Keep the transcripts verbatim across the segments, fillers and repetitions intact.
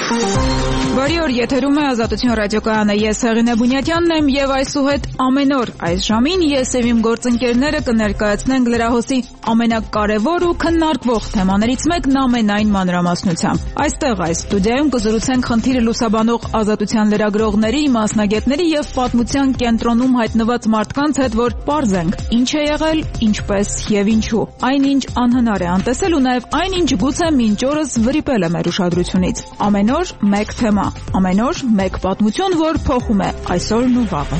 Բարի օր, եթերում է Ազատություն ռադիոկայանը, ես Հեղինե Բունյատյանն եմ եւ այսուհետ ամեն օր այս ժամին ես եւ իմ գործընկերները կներկայացնենք լրահոսի ամենակարևոր ու քննարկվող թեմաներից մեկն ամենայն մանրամասնությամբ։ Այստեղ այս ստուդիայում կզրուցենք խնդիրը լուսաբանող ազատության լրագրողների, մասնագետների եւ պատմության կենտրոնում հայտնված մարդկանց հետ, որ պարզենք ինչ է եղել, ինչպես եւ ինչու։ Այնինչ անհնար է անտեսել ու նաեւ այնինչ գուցե մինչ օրս վրիպել է մեր ուշադրությունից։ Ամեն օր մեկ թեմա, ամեն օր մեկ պատմություն, որ փոխում է այսօրն ու վաղը։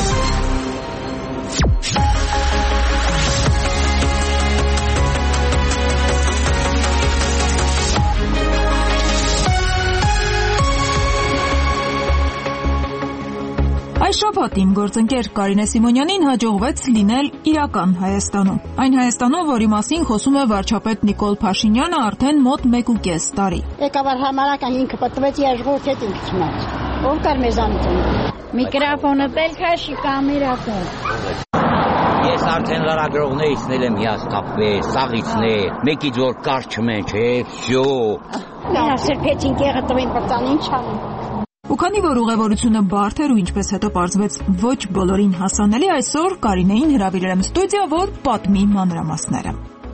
Այս շաբաթ իմ գործընկեր Կարինե Սիմոնյանին հաջողվեց լինել իրական Հայաստանում։ Այն Հայաստանում, որի մասին խոսում է վարչապետ Նիկոլ Փաշինյանը արդեն մոտ մեկ ու կես տարի։ Եկավար համարական ինքը պատվեց երժողոց հետ ինքը չմաց։ Ով կար մեզանություն։ Միկրոֆոնը բելքաշի կամերակոն։ Ես արդեն լրագրողներից եմ հիասթափվել, սաղիցն է, մեկից որ կար չմեն, չէ, վсё։ Նա սրբեցին կեղը տվին բրտան ինչ անում։ Ու քանի որ ուղևորությունը բարդ էր ու ինչպես հետո պարզվեց ոչ բոլորին հասանելի, այսօր Կարինեին հրավիրել եմ ստուդիա, որ պատմի մանրամասները։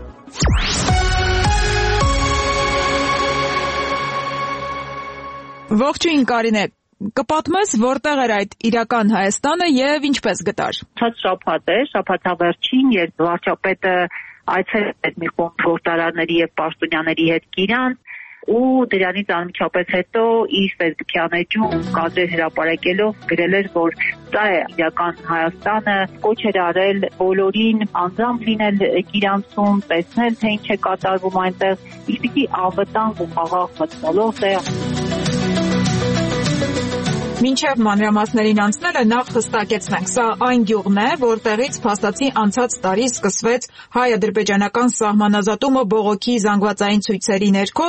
Ողջույն Կարինե, կպատմես որտեղ էր այդ իրական Հայաստանը եւ ինչպես գտար։ Ցած շաբաթ է, շաբաթավերջին, երբ վարչապետը այցելեց մի խումբ գործարանների եւ պաշտոնյաների հետ Կիրան, ու դրանից անմիջապես հետո իր ֆեյսբուքյան էջում կադրեր հրապարակելով գրել էր, որ դա է իրական Հայաստանը, կոչ էր արել բոլորին անձամբ լինել Կիրանցում, տեսնել թե ինչ է կատարվում այնտեղ, ինչպիսի անվտանգ ու խաղաղ մթնոլորտ է։ Մինչև մանրամասներին անցնելը նախ հստակեցնենք, սա այն գյուղն է, որտեղից փաստացի անցած տարի սկսվեց հայ-ադրբեջանական սահմանազատումը բողոքի զանգվածային ցույցերի ներքո։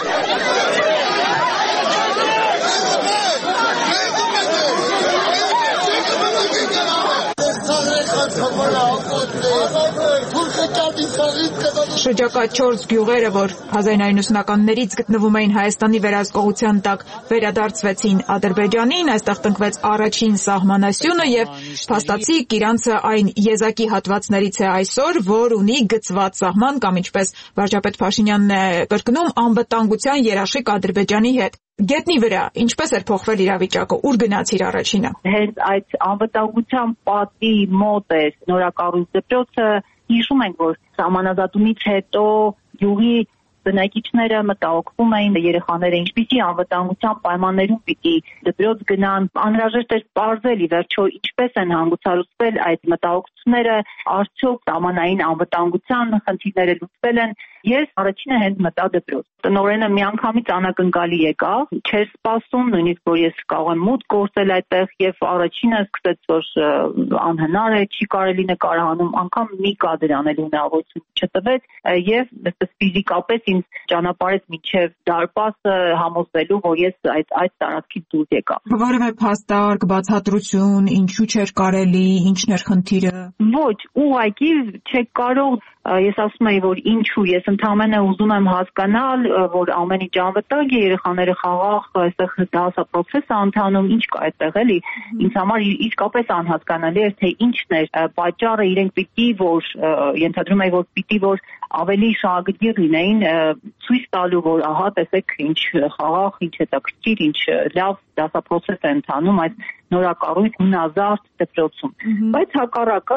Շրջակա չորս գյուղերը, որ հազար ինը հարյուր ությանասունականներից գտնվում էին Հայաստանի վերահսկողության տակ, վերադարձվեցին Ադրբեջանին, այստեղ տնկվեց առաջին սահմանասյունը եւ փաստացի Կիրանցը այն եզակի հատվածներից է այսօր, որ ունի գծված սահման կամ ինչպես վարչապետ Փաշինյանն է կրկնում, անվտանգության երաշխիք Ադրբեջանի հետ։ Գետնի վրա ինչպես էր փոխվել իրավիճակը, ուր գնացիր առաջինը։ Հենց այդ անվտանգության պատի մոտ է նորակառույց դպրոցը, հիշում ենք, որ սահմանազատումից հետո յուղի բնակիչները մտահոգվում էին, երեխաները ինչպիսի անվտանգության պայմաններում պիտի դպրոց գնան, անհրաժեշտ էր պարզել ի վերջո ինչպես են հանգուցալուծվել այդ մտահոգությունները, արդյոք սահմանային անվտանգության խնդիրները լուծվել են։ Ես առաջինը հենց մտա դպրոց։ Տնօրենը միանգամից անակնկալի եկավ, չէր սպասում, նույնիսկ որ ես կարող եմ մուտք գործել այդտեղ եւ առաջինը սկսեց որ անհնար է, չի կարելի նկարահանում, անգամ մի կադր անելու հնարավորություն չտվեց եւ այսպես ֆիզիկապես ինձ ճանապարհեց մինչեւ դարպասը համոզվելու, որ ես այդ այդ տարածքից դուրս եկա։ Որևէ փաստարկ, բացատրություն, ինչու չէր կարելի, ինչն էր խնդիրը։ Ոչ, ուղղակի չեք կարող, ես ասում եի, որ ինչու, ես ընդհանրապես ուզում եմ հասկանալ, որ ամեն ինչ անվտանգ է, երեխաները խաղաղ, այստեղ դասապրոցեսը ընթանում, ինչ կա այդտեղ էլի, ինձ համար իսկապես անհասկանալի էր, թե ինչն էր պատճառը, իրենք պիտի որ ենթադրում եի, որ պիտի որ ավելի շահագիր լինեին ցույց տալու, որ ահա տեսեք ինչ խաղաղ, ինչ հետաքրքիր, ինչ լավ դասապրոցես է ընթանում այս նորակառույց հնազարդ դպրոցում։ Բայց հակառակը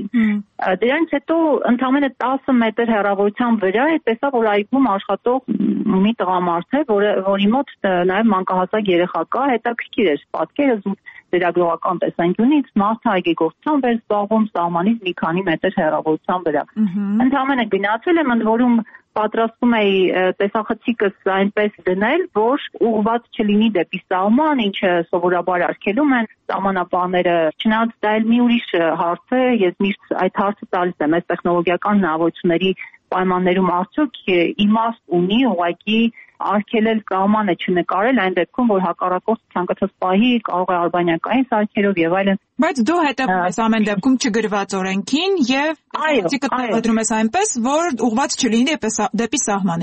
դրանից հետո ընդամենը տասը մետր հեռավորության վրա է տեսա, որ այգում աշխատող մի տղամարդ է, որի մոտ նաև մանկահասակ երեխա կա, հետաքրքիր էր պատկերը զուտ լրագրողական տեսանկյունից, մարդը այգեգործությամբ էր զբաղվում սահմանից մի քանի մետր հեռավորության վրա։ Ընդամենը գնացել եմ, ընդ որում պատրաստում էի տեսախցիկս այնպես դնել, որ ուղղված չլինի դեպի սահման, ինչը սովորաբար արգելում են սահմանապահները։ Չնայած դա էլ մի ուրիշ հարց է, ես միշտ այդ հարցը տալիս եմ, այս տեխնոլոգիական հնարավորությունների պայմաններում արդյոք իմաստ ունի ուղղակի արգելել կամանը չնկարել այն դեպքում, որ հակառակորդ ցանկացած պահի կարող է արբանյակային սարքերով եւ այլն։ Բայց դու հետևում ես ամեն դեպքում չգրված օրենքին եւ ցիկը տեղադրում ես այնպես, որ ուղղված չլինի դեպի սահմանը։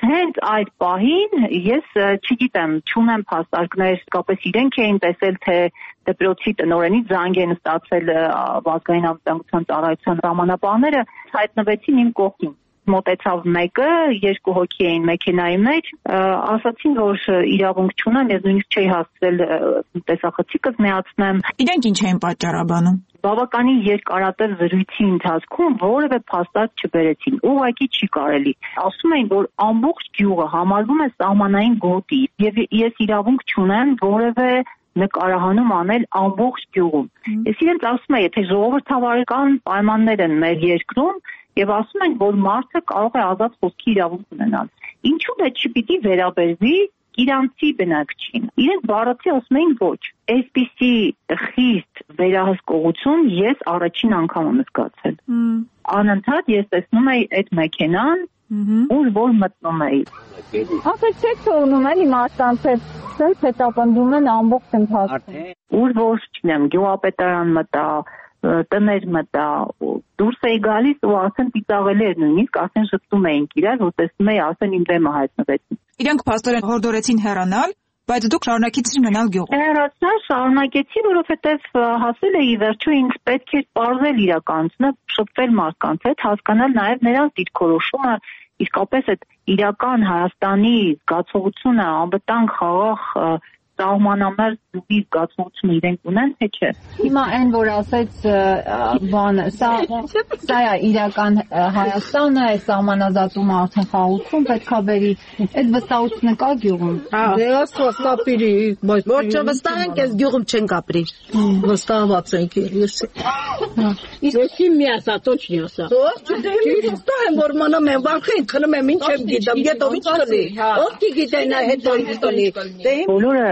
Հենց այդ պահին ես չգիտեմ, չունեմ փաստարկներ, իսկապես իրենք էին տեսել, թե դպրոցի տնօրենից զանգ են ստացել ազգային անվտանգության ծառայության ժամանապահները, հայտնվեցին իմ կողքին։ Մոտեցավ մեկը, երկու հոգի էին մեքենայի մեջ, ասացին, որ իրավունք չունեմ, ես նույնիսկ չէի հասցրել տեսախցիկս միացնեմ։ Իրենք ինչ էին պատճառաբանում։ Բավականին երկարատև զրույցի ընթացքում որևէ փաստարկ չբերեցին, ուղղակի չի կարելի։ Ասում էին, որ ամբողջ գյուղը համարվում է սահմանային գոտի, եւ ես իրավունք չունեմ որևէ նկարահանում անել ամբողջ գյուղում։ Ես իրենց ասում եմ, եթե ժողովրդավարական պայմաններ են մեր երկրում, եւ ասում են, որ մարդը կարող է ազատ խոսքի իրավունք ունենալ։ Ինչու՞ դա չպիտի վերաբերվի իրանցի բնակչին։ Իրենք բառացի ասում էին ոչ։ Այսպիսի խիստ վերահսկողություն ես առաջին անգամ եմ զգացել։ Անընդհատ ես տեսնում եի այդ մեքենան, ուր որ մտնում էի։ Ասեցեք թողնում են իմաստանց հետ հետապնդում են ամբողջ ընթացքում։ Ուր որ չնեմ, գյուղապետարան մտա, տներ մտա, դուրս էի գալիս ու ասեն ծիծաղելի էր նույնիսկ, ասեն շփվում էինք իրար, որ տեսնում էի, ասեն իմ դեմը հայտնվեցին։ Իրանք փաստորեն հորդորեցին հեռանալ, բայց դուք շարունակեցիք մնալ գյուղում։ Հեռացա, շարունակեցի, որովհետև հասել էի վերջո ինձ պետք էր պարզել իրականությունը, շփվել մարդկանց հետ, հասկանալ նաև նրանց դիրքորոշումը, իսկապես այդ իրական Հայաստանի զգացողությունը, անվտանգ խաղաղ սահմանամերձ դուբի զգացողությունը իրենք ունեն, թե չէ։ Հիմա այն, որ ասեց բանը, սա սա է իրական Հայաստանը, այս սահմանազատումը արդեն խաղաղություն պետք է բերի, այդ վստահությունը կա գյուղում։ Դե ասա, կապիրի, բայց ոչ վստահ ենք, այս գյուղում չենք ապրի։ Վստահված ենք ես։ Իսկ մի ասա, точно ասա։ Ոչ, վստահ եմ, որ մնում եմ, վախեն քնում եմ, ինչ եմ գիտեմ, գետովից կլի։ Ով գիտեն այդ հետո կլի։ Բոլորը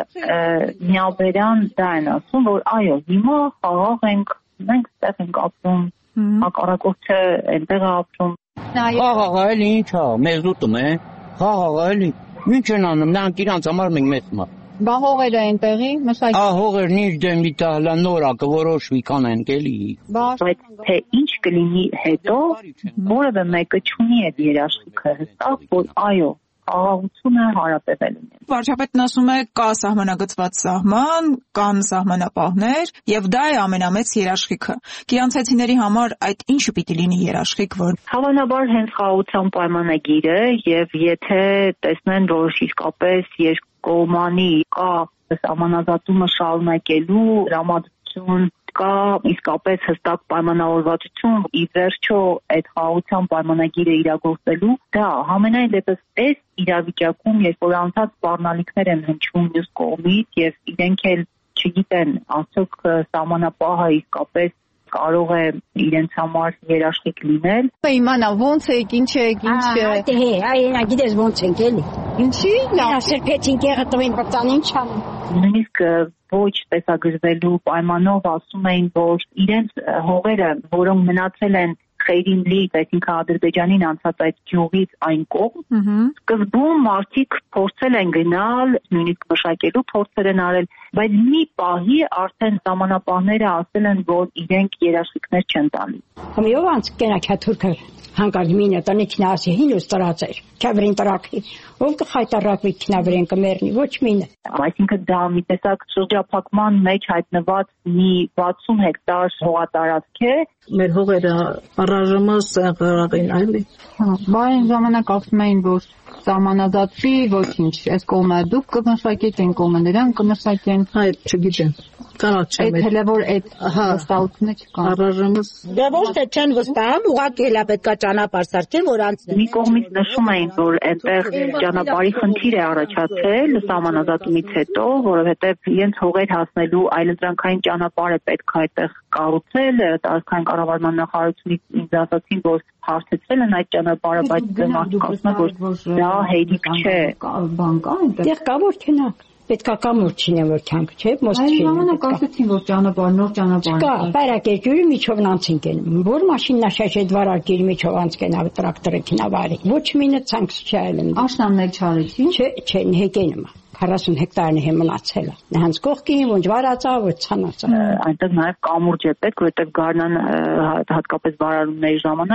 միաբերան դա են ասում, որ այո, հիմա խաղաղ ենք, մենք ստեղ ենք ապրում, հակառակորդը այնտեղ է ապրում։ Խաղաղ էլի ինչ է, մեզ ուտում է, խաղաղ էլի, ինչ են անում, նրանք իրանց համար մենք մեծում է։ Բա հողերը այնտեղի, մշակի։ Ահ հողերն ինչ դեմ դիտա հլա նորա կորոշվի կանենք էլի։ Բայց թե ինչ կլինի հետո, որևէ մեկը չունի այդ երաշխիքը հստակ, որ այո, խաղաղությունը հարապեվել ունի։ Վարչապետն ասում է, կա սահմանագծված սահման, կան սահմանապահներ, եւ դա է ամենամեծ երաշխիքը։ Գիրանցեցիների համար այդ ինչու պիտի լինի երաշխիք, որ Հավանաբար հենց խաղաղության պայմանագիրը եւ եթե տեսնեն, որ իսկապես երկկողմանի կա սահմանազատումը շարունակելու հրամայություն կա իսկապես հստակ պայմանավորվածություն ի վերջո այդ խաղաղության պայմանագիրը իրագործելու, դա համենայն դեպս այս իրավիճակում, երբ որ անցած սպառնալիքներ են հնչում մյուս կողմից եւ իրենք էլ չգիտեն, արդյոք սահմանապահը իսկապես կարող է իրենց համար երաշխիք լինել։ Իմանա ոնց եք, ինչ եք, ինչ է։ Դե, այ գիտես ոնց ենք էլի։ Ինչի՞։ Ասերպեցին գեղտվին բրտան ինչ ան։ Նույնիսկ ոչ տեսագրվելու պայմանով ասում էին, որ իրենց հողերը, որոնք մնացել են Խեյրինլի, այսինքն Ադրբեջանին անցած այդ գյուղից այն կողմ, սկզբում մարդիկ փորձել են գնալ, նույնիսկ մշակելու փորձեր են արել, բայց մի պահի արդեն սահմանապահները ասել են, որ իրենք երաշխիքներ չեն տալի։ Համիով անց կենաք թուրքը հանկարծ մինը տնիքն ասի հին ու ստրացեր, քավրին տրակի, ով կխայտարակվի քնավրեն կմերնի, ոչ մինը։ Այսինքն դա մի տեսակ շրջափակման մեջ հայտնված մի վաթսուն հեկտար հողատարածք է։ Մեր հողերը առայժմս եղրաղին այլի։ Բա այն ժամանակ ասում էին, որ սահմանազատվի ոչինչ, այս կողմը դուք կմշակեք, այն կողմը նրանք կմշակեն։ Այդ չգիտեմ։ Կարող չեմ։ Այդ հələ որ այդ վստահությունը չկա։ Առայժմս Դե ոչ թե չեն վստահում, ուղղակի հələ պետքա ճանապարհ սարքեն, որ անցնեն։ Մի կողմից նշում էին, որ այնտեղ ճանապարհի խնդիր է առաջացել սահմանազատումից հետո, որովհետև իրենց հողեր հասնելու այլընտրանքային ճանապարհ է պետք է այդտեղ կառուցել, տարածքային կառավարման նախարարությունից ինձ ասացին, որ հարթեցել են այդ ճանապարհը, բայց մարդիկ ասում են, որ դա հեյդիկ չէ։ Բան կա այնտեղ։ Դեռ կա որ չնակ։ Պետքա կամուր չինե որ թանկ, չէ՞, մոստի։ Այն ժամանակ ասացին, որ ճանապարհ, նոր ճանապարհ։ Կա, բարակեջուրի միջով անցին կենում։ Որ մաշինա շաշետ վարակերի միջով անց կենավ տրակտորը քինավարի։ Ոչ մինը ցանքս չայլն։ Աշնաններ չարեցին։ Չէ, չէ, հեկենում։ քառասուն հեկտարն է մնացել։ Նրանց կողքին ոնց վարածա, ոչ ցանածա։ Այնտեղ նաև կամուրջ է պետք, որովհետև գարնան հատկապես վարարումների ժամանակ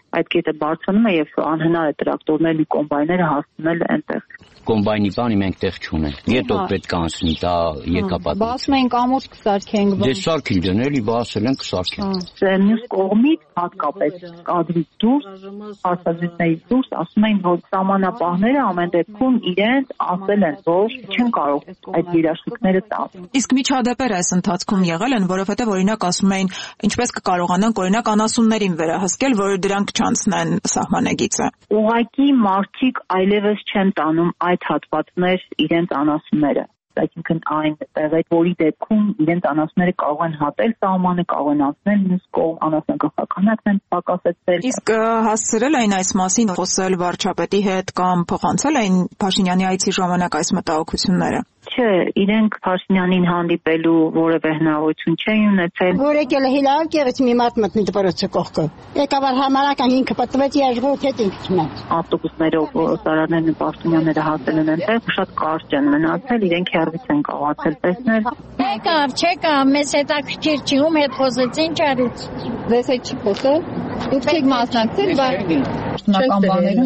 այդ կետը բարձրանում է եւ անհնար է տրակտորներն ու կոմբայները հասցնել այնտեղ։ Կոմբայնի բանի մենք տեղ չունենք։ Ետո պետք է անցնի դա եկապատ։ Բասում ենք ամոթ կսարքենք։ Դե սարքին դնել, բասել են կսարքեն։ Մյուս կողմից հատկապես կադրից դուրս, հարցազրույցներից դուրս ասում են, որ սահմանապահները ամեն դեպքում իրենց ասել են, որ չեն կարող այդ երաշխիքները տալ։ Իսկ միջադեպեր այս ընթացքում եղել են, որովհետև օրինակ ասում էին, ինչպես կկարողանանք օրինակ անասուններին վերահսկել, որ դրանք չանցնեն սահմանագիծը։ Ուղղակի մարդիկ այլևս չեն տանում այդ հատվածներ իրենց անասունները։ Այսինքն այն տեղեր, որի դեպքում իրենց անասունները կարող են հատել սահմանը, կարող են անցնել մյուս կողմ, անասնագլխականն են պակասեցել։ Իսկ հասցրել էին այս մասին խոսել վարչապետի հետ կամ փոխանցել էին Փաշինյանի այցի ժամանակ այս մտահոգությունները։ Չէ, իրենք Փաշինյանին հանդիպելու որևէ հնարավորություն չէին ունեցել։ Որ եկել է հիլալ կեղից մի մարդ մտնի դպրոցի կողքը։ Եկավար համարական ինքը պատվեց երժգոտ հետ ինքը չնայց։ Ավտոբուսներով սարաներն ու Փաշինյանները հասել են այնտեղ, շատ կարճ են մնացել, իրենք հեռվից են կարողացել տեսնել։ Եկավ, չեկավ, մեզ հետաքրքիր չի, ում հետ խոսեցին չարից։ Ձեզ հետ չի խոսել։ Դուք չեք մասնակցել, բայց շնորհական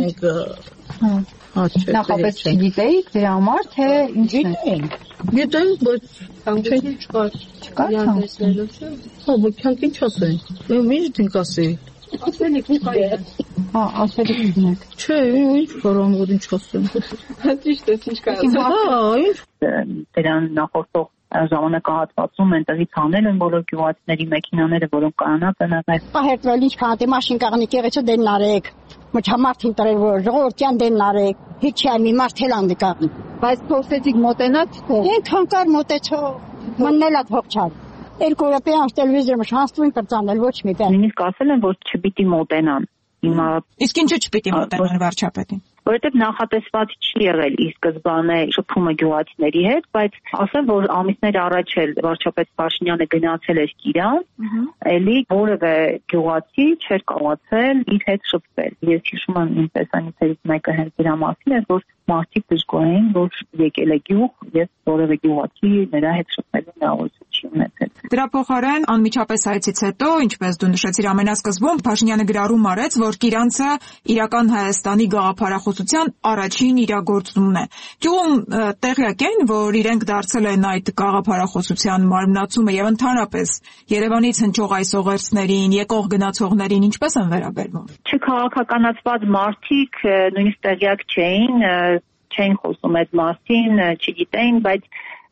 բաներում։ Նախապես չգիտեիք դրա համար, թե ինչն է։ Գիտենք, բայց քանքին չկար։ Չկար քանքին։ Հա, բայց քանքին չասեն։ Մենք ինչ դինք ասել։ Ասել եք ու կայ։ Հա, ասել եք դինք։ Չէ, ինչ կարող որ ինչ ասեմ։ Ճիշտ է, ինչ կա։ Հա, ինչ դրան նախորդող ժամանակահատվածում այնտեղից հանել են բոլոր գյուղացիների մեքենաները, որոնք կանանած են եղել։ Պահերտվել ինչ կանատի մաշին կաղնի կեղեցու դեն նարեք։ Մոչամարդին տրել որ ժողովրդյան դեն նարեք։ Հիչ է մի մարդ էլ անդի կաղնի։ Բայց փոխեցիք մոտենաք թող։ Ենքան կար մոտեցող։ Մնելա թողչալ։ Երկու րոպե անց տելևիզորը շանստուն կրծանել ոչ մի բան։ Նույնիսկ ասել են, որ չպիտի մոտենան։ Հիմա Իսկ ինչու չպիտի մոտենան վարչապետին։ Որովհետև նախատեսված չի եղել ի սկզբանե շփումը գյուղացիների հետ, բայց ասեմ, որ ամիսներ առաջ էլ վարչապետ Փաշինյանը գնացել էր Կիրան, էլի որևէ գյուղացի չէր կարողացել իր հետ շփվել։ Ես հիշում եմ իմ տեսանյութերից մեկը հենց դրա մասին էր, որ մարդիկ դժգոհ էին, որ եկել է գյուղ, ես որևէ գյուղացի նրա հետ շփվելու հնարավորություն չի ունեցել։ Դրա փոխարեն անմիջապես այցից հետո, ինչպես դու նշեցիր ամենասկզբում, Փաշինյանը գրառում արեց, որ Կիրանցը իրական Հայաստանի գաղափարախոսության առաջին իրագործումն է։ Գյուղում տեղյակ են, որ իրենք դարձել են այդ գաղափարախոսության մարմնացումը եւ ընդհանրապես Երևանից հնչող այս օղերձներին, եկող գնացողներին ինչպես են վերաբերվում։ Չքաղաքականացված մարդիկ նույնիսկ տեղյակ չէին, չէին խոսում այդ մասին, չգիտեին, բայց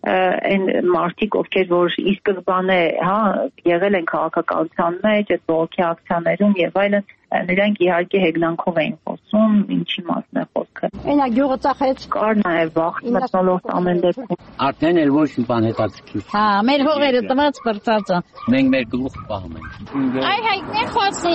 այն մարդիկ, ովքեր որ ի սկզբանե, հա, եղել են քաղաքականության մեջ, այդ բողոքի ակցիաներում եւ այլն, նրանք իհարկե հեգնանքով էին խոսում, ինչի մասն է խոսքը։ Այնա գյուղը ծախեց կար նաեւ վախ մտնոլորտ ամեն դեպքում։ Արդեն էլ ոչ մի բան հետաքրքիր։ Հա, մեր հողերը տված բրծածը։ Մենք մեր գլուխը պահում ենք։ Այ հայտնի խոսի։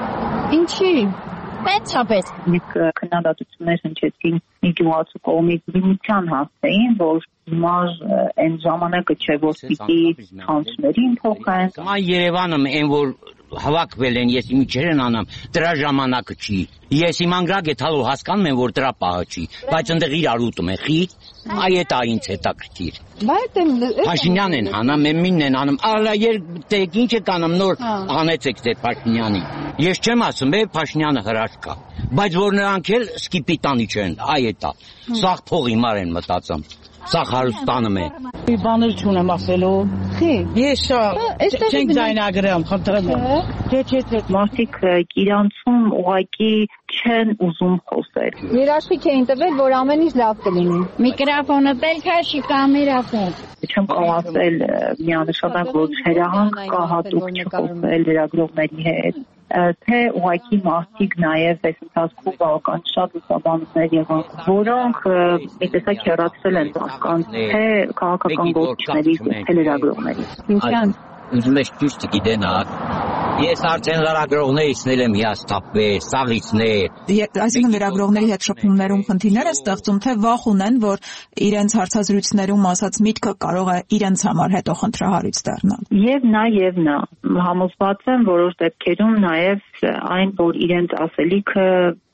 Ինչի։ Պետք Մենք քննադատություններ հնչեցին մի գյուղացու կողմից դիմության հասցեին, որ հիմար այն ժամանակը չէ, որ պիտի հանցներին թողեն։ Այ Երևանը այն որ հավաքվել են, ես ինչեր են անամ, դրա ժամանակը չի։ Ես իմ անգրագ եթալու հասկանում եմ, որ դրա պահը չի, բայց ընդեղ իրար ուտում է, խի, այ էտա ինձ հետաքրքիր։ Փաշինյան են հանում, մեմինն են անում, ալա երբ ինչ եք անում, նոր անեցեք դե Փաշինյանի։ Ես չեմ ասում, է Փաշինյանը հրաշք կա, բայց որ նրանք էլ սկիպիտանի չեն, այ էտա։ Սաղ փող հիմար են մտածում։ Սա հարստանում է։ Մի բաներ չունեմ ասելու։ Խի։ Ես չենք ձայնագրեմ, խնդրեմ։ Չէ, չէ, չէ, մարդիկ Կիրանցում ուղղակի չեն ուզում խոսել։ Երաշխիք էին տվել, որ ամեն ինչ լավ կլինի։ Միկրոֆոնը tel քաշի կամերաֆոն։ Չեմ կարող ասել միանշանակ, որ հերահանք կա հատուկ չխոսել լրագրողների հետ։ Թե ուղղակի մարդիկ նաև այս ընթացքում բավական շատ լուսաբանումներ եղան, որոնք մի տեսակ հեռացրել են մարդկանց թե քաղաքական գործիչներից, թե լրագրողներից։ Ինչան Ուզում ես ճիշտ գիտենալ։ Ես արդեն լրագրողներից նել եմ հիասթափվել, սաղիցներ։ Այսինքն լրագրողների հետ շփումներում խնդիրներ է ստեղծում, թե վախ ունեն, որ իրենց հարցազրույցներում ասած միտքը կարող է իրենց համար հետո խնդրահարույց դառնալ։ Եվ նա, եւ նա համոզված եմ որոշ դեպքերում նաև այն, որ իրենց ասելիքը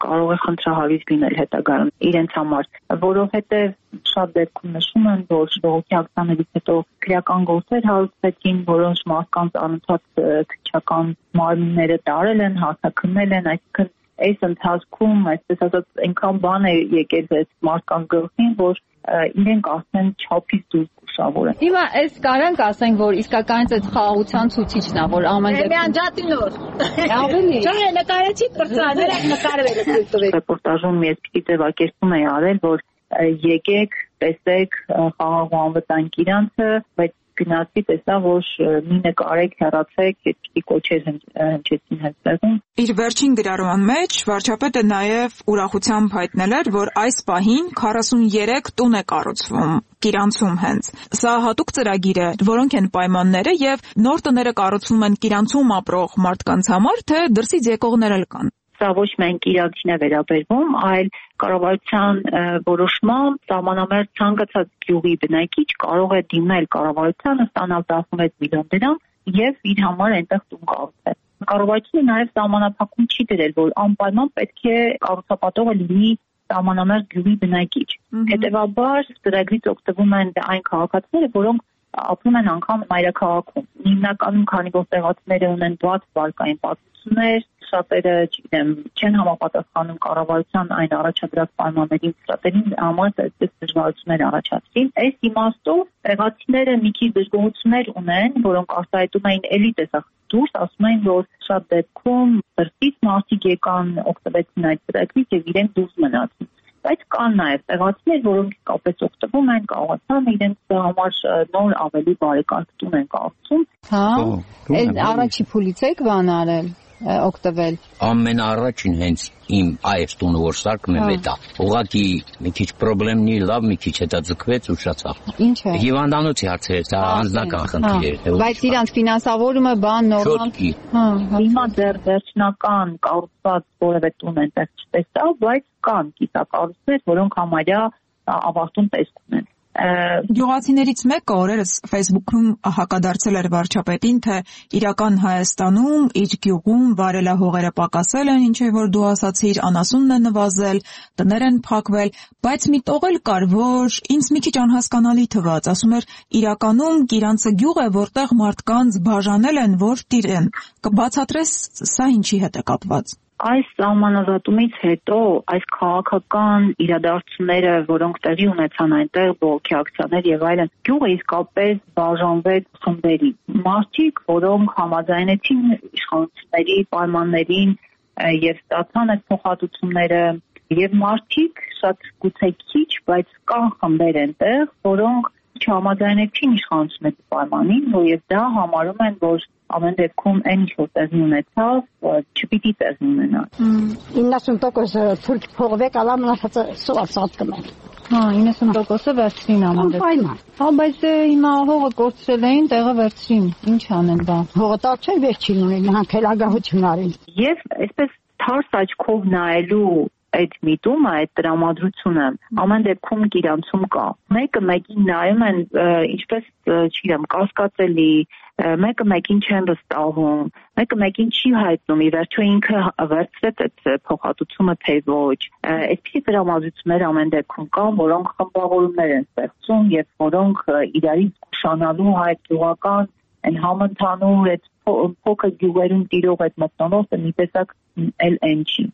կարող է խնդրահարույց լինել հետագայում իրենց համար, որովհետև շատ դեպքում նշում են, որ ժողովրդի ակցիաներից հետո քրեական գործեր հարուցվեցին, որոնց մարդկանց անընդհատ քրեական մարմինները տարել են, հարձակումել են, այսինքն այս ընթացքում, այսպես ասած, այնքան բան է եկել այս մարդկանց գլխին, որ իրենք ասեն չափից դուրս կուշավոր են։ Հիմա այս կարանք ասենք, որ իսկականից այդ խաղաղության ցուցիչն է, որ ամեն դեպքում Անջատինոր։ Ավելի։ Չէ, նկարեցի բրծաներ, նկարվել է դուք։ Ռեպորտաժում ես պիտի ձևակերպում էի արել, որ եկեք, տեսեք խաղաղ ու անվտանգ իրանցը, բայց գնացի տեսա, որ մի նկարեք, հեռացեք, պիտի կոչեր հնչեցին հստեղում։ Իր վերջին գրառման մեջ վարչապետը նաև ուրախությամբ հայտնել էր, որ այս պահին քառասուններեք տուն է կառուցվում Կիրանցում հենց։ Սա հատուկ ծրագիր է, որոնք են պայմանները եւ նոր տները կառուցվում են Կիրանցում ապրող մարդկանց համար, թե դրսից եկողներ էլ կան։ Սա ոչ միայն Կիրակին է վերաբերվում, այլ կառավարության որոշմամբ սահմանամերձ ցանկացած գյուղի բնակիչ կարող է դիմել կառավարությանը, ստանալ տասնվեց միլիոն դրամ եւ իր համար այնտեղ տուն կառուցել։ Կառավարությունը նաեւ սահմանափակում չի դրել, որ անպայման պետք է կառուցապատողը լինի սահմանամերձ գյուղի բնակիչ։ Հետևաբար ծրագրից օգտվում են այն քաղաքացիները, որոնք ապրում են անգամ մայրաքաղաքում։ Հիմնականում, քանի որ տեղացիները ունեն բաց վարկային պատմություններ, շատերը, չգիտեմ, չեն համապատասխանում կառավարության այն առաջադրած պայմաններին, շատերին համար այսպես դժվարություններ առաջացրին։ Այս իմաստով տեղացիները մի քիչ դժգոհություններ ունեն, որոնք արտահայտում էին էլի տեսախ դուրս, ասում են, որ շատ դեպքում դրսից մարդիկ եկան, օգտվեցին այդ ծրագրից եւ իրենք դուրս մնացին։ Բայց կան նաև տեղացիներ, որոնք կապեց օգտվում են, կարողացան իրենց համար նոր ավելի բարեկարգ տուն են կառուցում։ Հա, այս առաջի փուլից եք բան արել, օգտվել։ Ամենաառաջին հենց իմ այս տունը որ սարքում եմ դա։ Ուղղակի մի քիչ խնդրեմնի լավ մի քիչ հետա ձգվեց ու շացավ։ Ինչ է։ Հիվանդանոցի հարցեր, դա անձնական խնդիր է։ Բայց իրանց ֆինանսավորումը բան նորմալ։ Հա, հիմա դեռ վերջնական կառուցված որևէ տուն այնտեղ չտեսա, բայց կան կիսակառույցներ, որոնք համարյա ավարտուն տեսք ունեն։ Գյուղացիներից մեկը օրերս Facebook-ում հակադարձել էր վարչապետին, թե իրական Հայաստանում իր գյուղում վարելահողերը պակասել են, ինչեւ որ դու ասացիր, անասունն է նվազել, տներ են փակվել, բայց մի տող էլ կար, որ ինձ մի քիչ անհասկանալի թվաց, ասում էր, իրականում Կիրանցը գյուղ է, որտեղ մարդկանց բաժանել են, որ տիրեն։ Կբացատրես սա ինչի հետ է կապված։ Այս սահմանազատումից հետո այս քաղաքական իրադարձությունները, որոնք տեղի ունեցան այնտեղ, բողոքի ակցիաներ եւ այլն, գյուղը իսկապես բաժանվեց խմբերի։ Մարդիկ, որոնք համաձայնեցին իշխանությունների պայմաններին եւ ստացան այդ փոխհատուցումները, եւ մարդիկ շատ գուցե քիչ, բայց կան խմբեր այնտեղ, որոնք չհամաձայնեցին իշխանությունների պայմանին, որովհետեւ դա համարում են, որ ամեն դեպքում այն ինչ որ տեղի ունեցավ, չպիտի տեղի ունենա։ իննասուն տոկոսը թուրք փողվեք ալամ նացած սոացած կմեն։ Հա, իննասուն տոկոսը վերցրին ամեն դեպքում։ Հա, բայց հիմա հողը կորցրել էին, տեղը վերցրին։ Ինչ անեն դա։ Հողը տալ չեն վերջին ունեն, հանքելագահություն արին։ Եվ այսպես թարս աչքով նայելու այդ միտումը, այդ տրամադրությունը ամեն դեպքում Կիրանցում կա։ Մեկը մեկին նայում են, ինչպես, չգիտեմ, կասկածելի, մեկը մեկին չեն վստահում, մեկը մեկին չի հայտնում, ի վերջո ինքը վերցրեց այդ փոխհատուցումը թե ոչ։ Այսպիսի տրամադրություններ ամեն դեպքում կան, որոնք խմբավորումներ են ստեղծում եւ որոնք իրարից զգուշանալու այդ գյուղական այն համընդհանուր այդ փոքր գյուղերում տիրող այդ մթնոլորտը մի տեսակ էլ այն չի։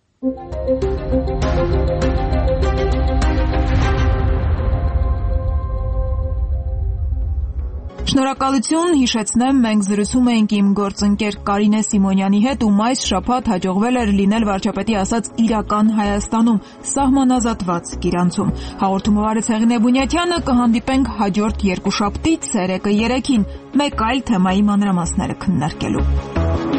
Շնորհակալություն, հիշեցնեմ, մենք զրուցում էինք իմ գործընկեր Կարինե Սիմոնյանի հետ, ում այս շաբաթ հաջողվել էր լինել վարչապետի ասած իրական Հայաստանում, սահմանազատված Կիրանցում։ Հաղորդումը վարեց Հեղինե Բունյաթյանը, կհանդիպենք հաջորդ երկուշաբթի ցերեկը երեքին, մեկ այլ թեմայի մանրամասները քննարկելու։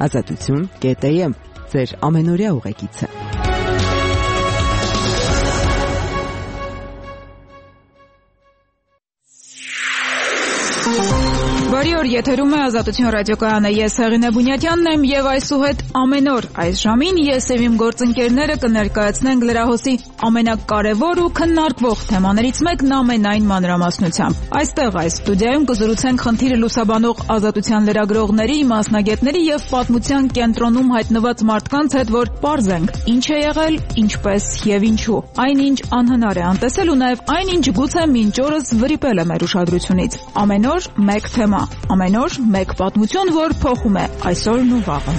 Ազատություն կետ է եմ, ձեր ամենօրյա ուղեկիցը։ Բարի օր, եթերում է Ազատություն ռադիոկայանը, ես Հեղինե Բունյատյանն եմ եւ այսուհետ ամեն օր այս ժամին ես եւ իմ գործընկերները կներկայացնենք լրահոսի ամենակարևոր ու քննարկվող թեմաներից մեկն ամենայն մանրամասնությամբ։ Այստեղ այս ստուդիայում կզրուցենք խնդիրը լուսաբանող ազատության լրագրողների, մասնագետների եւ պատմության կենտրոնում հայտնված մարդկանց հետ, որ պարզենք ինչ է եղել, ինչպես եւ ինչու։ Այնինչ անհնար է անտեսել ու նաեւ այնինչ գուցե մինչ օրս վրիպել է մեր ուշադրությունից։ Ամեն օր մեկ թեմա, ամեն օր մեկ պատմություն, որ փոխում է այսօրն ու վաղը։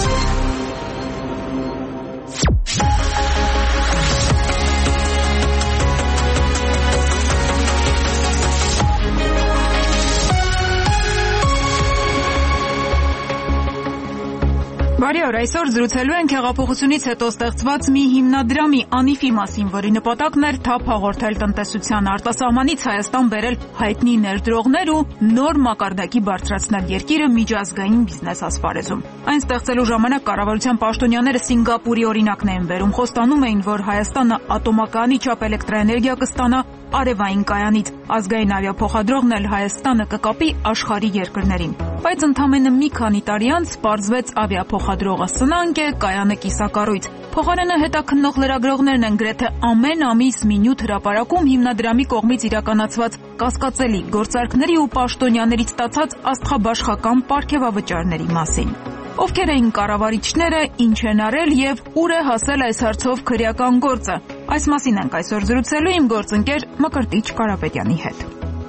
Բարի օր, այսօր զրուցելու ենք հեղափոխությունից հետո ստեղծված մի հիմնադրամի անիֆի մասին, որի նպատակն էր թափ հաղորդել տնտեսության արտասահմանից Հայաստան բերել հայտնի ներդրողներ ու նոր մակարդակի բարձրացնել երկիրը միջազգային բիզնես ասպարեզում։ Այն ստեղծելու ժամանակ կառավարության պաշտոնյաները Սինգապուրի օրինակն էին բերում, խոստանում էին, որ Հայաստանը ատոմականի չափ էլեկտրաէներգիա կստանա արևային կայանից, ազգային ավիափոխադրողն էլ Հայաստանը կկապի աշխարհի երկրներին։ Բայց ընդամենը մի քանի տարի անց պարզվեց ավիափոխադրողը սնանկ է, կայանը կիսակառույց։ Փոխարենը հետաքննող լրագրողներն են գրեթե ամեն ամիս մի նյութ հրապարակում հիմնադրամի կողմից իրականացված կասկածելի գործարքների ու պաշտոնյաներից ստացած աստղաբաշխական պարգևավճարների մասին։ Ովքեր էին կառավարիչները, ինչ են արել եւ ուր է հասել այս հարցով քրեական գործը։ Այս մասին ենք այսօր զրուցելու իմ գործընկեր Մկրտիչ Կարապետյանի հետ։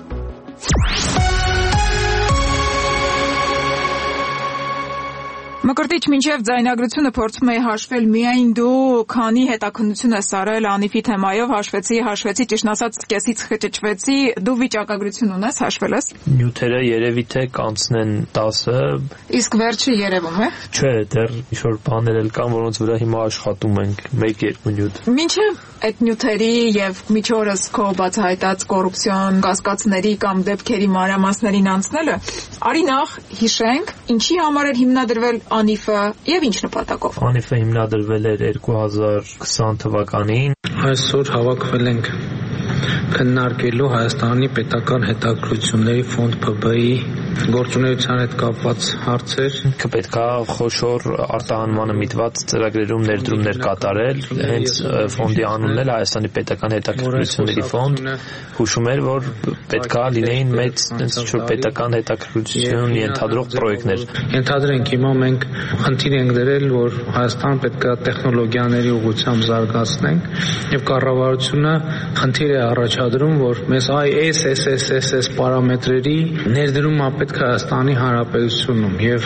Մկրտիչ, մինչև ձայնագրությունը փորձում էի հաշվել միայն դու քանի հետաքննություն ես արել անիֆի թեմայով, հաշվեցի, հաշվեցի, ճիշտ ասած կեսից խճճվեցի, դու վիճակագրություն ունես, հաշվել ես։ Նյութերը երևի թե կանցնեն տասը։ Իսկ վերջը երևում է։ Չէ, դեռ ինչ-որ բաներ էլ կան, որոնց վրա հիմա աշխատում ենք, մեկ-երկու նյութ։ Մինչև այդ նյութերի եւ միջորս քո բացահայտած կոռուպցիոն կասկածների կամ դեպքերի մանրամասներին անցնելը, արի նախ հիշենք, ինչի համար էր հիմնադրվել անիֆը եւ ինչ նպատակով։ Անիֆը հիմնադրվել էր երկու հազար քսան թվականին։ Այսօր հավաքվել ենք քննարկելու Հայաստանի պետական հետաքրքրությունների ֆոնդ Փ B I գործունեության հետ կապված հարցեր։ Պետք է խոշոր արտահանմանը միտված ծրագրերում ներդրումներ կատարել, հենց ֆոնդի անունն էլ Հայաստանի պետական հետաքրքրությունների ֆոնդ, հուշում էր, որ պետք է լինեին մեծ ինչ-որ պետական հետաքրքրություն ենթադրող պրոյեկտներ։ Ենթադրենք հիմա մենք խնդիր ենք դրել, որ Հայաստանը պետք է տեխնոլոգիաների ուղղությամբ զարգացնենք եւ կառավարությունը խնդիր է առաջադրում, որ մեզ այ էս էս էս էս էս պարամետրերի ներդրումը պետք է Հայաստանի Հանրապետությունում եւ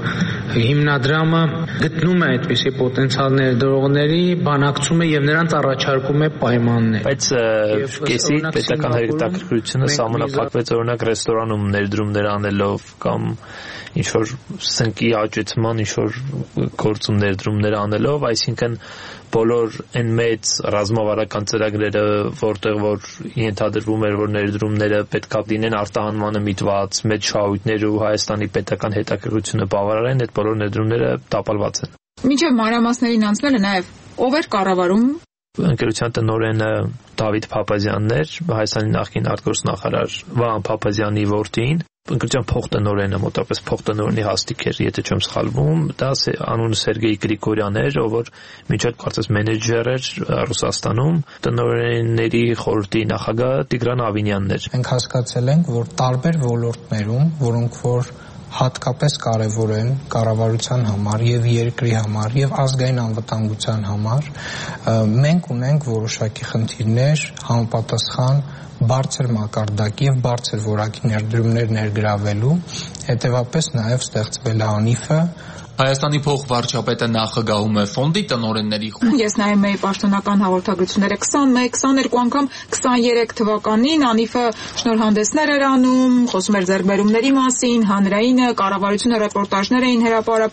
հիմնադրամը գտնում է այդպիսի պոտենցիալ ներդրողների, բանակցում է եւ նրանց առաջարկում է պայմաններ։ Բայց կեսի պետական հետաքրքրությունը սահմանափակվեց օրինակ ռեստորանում ներդրումներ անելով կամ ինչ-որ սնկի աճեցման ինչ-որ գործում ներդրումներ անելով, այսինքն բոլոր այն մեծ ռազմավարական ծրագրերը, որտեղ որ ենթադրվում էր, որ ներդրումները պետք է լինեն արտահանմանը միտված, մեծ շահույթներ ու Հայաստանի պետական հետաքրքրությունը բավարարեն, այդ բոլոր ներդրումները տապալված են։ Մինչև մանրամասներին անցնելը նաև ով էր կառավարում։ Ընկերության տնօրենը Դավիթ Փափազյանն էր, Հայաստանի նախկին արտգործնախարար Վահան Փափազյանի որդին։ Ընկերության փոխտնօրենը մոտավորապես փոխտնօրենի հաստիք էր, եթե չեմ սխալվում, դա անունը Սերգեյ Գրիգորյանն էր, ով որ միջոց կարծես մենեջեր էր Ռուսաստանում, տնօրենների խորհրդի նախագահ Տիգրան Ավինյանն էր։ Մենք հասկացել ենք, որ տարբեր ոլորտներում, որոնք որ հատկապես կարևոր են կառավարության համար եւ երկրի համար եւ ազգային անվտանգության համար, մենք ունենք որոշակի խնդիրներ համապատասխան բարձր մակարդակի եւ բարձր որակի ներդրումներ ներգրավելու, հետեւապես նաեւ ստեղծվել է անիֆը։ Հայաստանի փոխվարչապետը նախագահում է ֆոնդի տնօրենների խումբ։ Ես նայում էի պաշտոնական հաղորդագրությունները քսանմեկ քսաներկու անգամ քսաներեք թվականին անիֆը շնորհանդեսներ էր անում, խոսում էր ձեռքբերումների մասին, հանրայինը, կառավարությունը ռեպորտաժներ էին հրապարակում։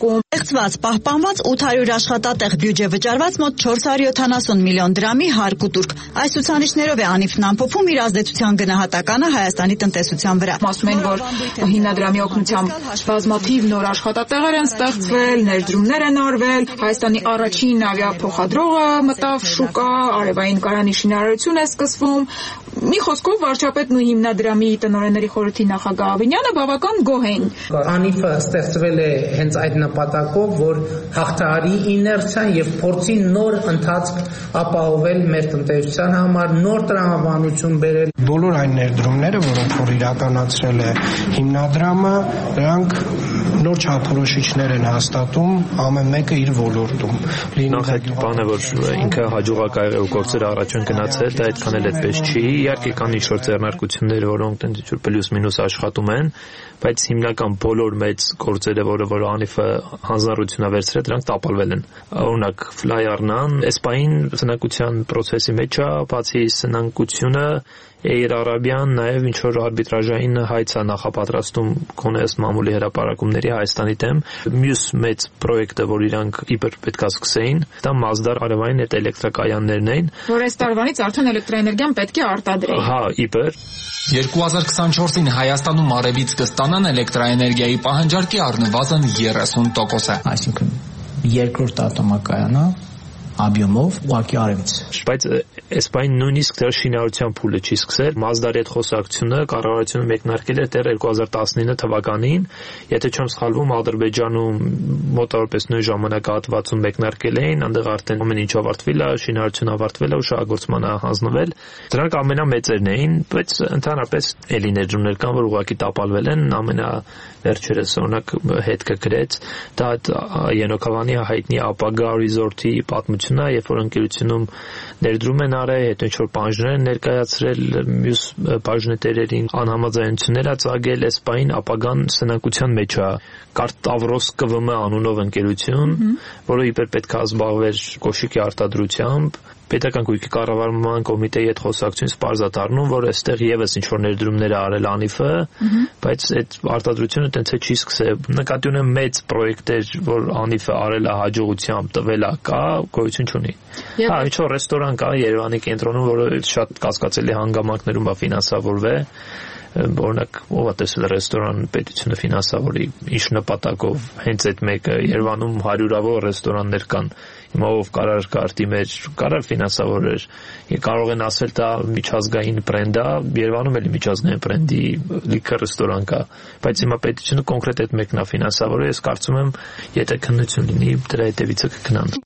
ստեղծված, պահպանված ութ հարյուր աշխատատեղ բյուջե վճարված մոտ չորս հարյուր յոթանասուն միլիոն դրամի հարկ ու տուրք։ Այս ցուցանիշներով է Անիֆն ամփոփում իր ազդեցության գնահատականը Հայաստանի տնտեսության վրա։ Ասում են, որ հիմնադրամի օգնությամբ բազմաթիվ նոր աշխատատեղեր են ստեղծվել, ներդրումներ են արվել, Հայաստանի առաջին ավիափոխադրողը մտավ շուկա, արևային կայանի շինարարություն է սկսվում։ Մի խոսքով վարչապետն ու հիմնադրամի տնօրենների խորհրդի նախագահ Ավինյանը բավական գոհ են։ Անիֆը ստեղծվել է հենց այդ նպատակով, որ հաղթահարի իներցիան եւ փորձի նոր ընթացք ապահովել մեր տնտեսության համար, նոր տրամաբանություն բերել։ Բոլոր այն ներդրումները, որոնք որ իրականացրել է հիմնադրամը, դրանք նոր չափորոշիչներ են հաստատում, ամեն մեկը իր ոլորտում։ Նախ այդ բանը, որ ինքը հաջողակայ ու գործերը առաջ են գնացել, դա այդքան էլ այդպես չի։ Իհարկե կան ինչ-որ ձեռնարկություններ, որոնք ինչ-որ պլյուս մինուս աշխատում են, բայց հիմնական բոլոր մեծ գործերը, որը որ Անիֆը հանձնառությունա վերցրել, դրանք տապալվել են։ Օրինակ ֆլայարնան, էսպային սնանկության process-ի մեջ է, բացի սնանկությունը Air Arabian նաև ինչ որ արբիտրաժային հայց է նախապատրաստում կոնես մամուլի հրապարակումների Հայաստանի դեմ։ Մյուս մեծ պրոյեկտը, որ իրանք իբր պետքա սկսեին, դա Mazdar արևային այդ էլեկտրակայաններն էին, որ այս տարվանից արդեն էլեկտրաէներգիան պետք է արտադրեին։ Հա, իբր երկու հազար քսանչորսին Հայաստանում արևից կստանան էլեկտրաէներգիայի պահանջարկի առնվազն երեսուն տոկոսը։ Այսինքն երկրորդ ատոմակայանը объемով ուղղակի արևից։ Բայց էսպայն նույնիսկ դրա շինարարության փուլը չի սկսել։ Mazdar-ի այդ խոսակցությունը կառավարությունը մեկնարկել էր դեռ երկու հազար տասնինը թվականին, եթե չեմ սխալվում, Ադրբեջանում մոտավորապես նույն ժամանակահատվածում մեկնարկել էին, այնտեղ արդեն ամեն ինչ ավարտվել է, շինարարությունը ավարտվել է ու շահագործմանը հանձնվել։ Դրանք ամենամեծերն էին, բայց ընդհանրապես էլի ներդրումներ կան, որ ուղղակի տապալվել են, ամենավերջերս օրինակ հետքը գրեց, դա Ենոքավանի հայտնի ապագա ռիզորտի պատմություն է, երբ որ ընկերությունում ներդրում են արել, հետո ինչ-որ բաժներ են ներկայացրել մյուս բաժնետերերին, անհամաձայնություններ է ծագել, էսպային ապագան սնանկության մեջ է։ Կար Տավրոս Կ V M անունով ընկերություն, որը իբր պետք է զբաղվեր կոշիկի արտադրությամբ, պետական գույքի կառավարման կոմիտեի հետ խոսակցությունից պարզ է դառնում, որ այստեղ եւս ինչ-որ ներդրումներ է արել Անիֆը, բայց այդ արտադրությունը տենց է չի սկսել։ Նկատի ունեմ մեծ պրոյեկտեր, որ Անիֆը արել է հաջողությամբ, տվել է, կա, գոյություն չունի։ Հա, ինչ-որ ռեստորան կա Երևանի կենտրոնում, որը շատ կասկածելի հանգամանքներում է ֆինանսավորվել։ Օրինակ, ով է տեսել ռեստորան պետությունը ֆինանսավորի, ինչ նպատակով, հենց այդ մեկը Երևանում հարյուրավոր ռեստորաններ կան։ Հիմա ով կարար կարտի մեջ, կարար ֆինանսավորեր։ Կարող են ասել դա միջազգային բրենդ է, Երևանում էլ միջազգային բրենդի լիքը ռեստորան կա, բայց հիմա պետությունը կոնկրետ այդ մեկն է ֆինանսավորել, ես կարծում եմ, եթե քննություն լինի, դրա հետևիցը կգնան։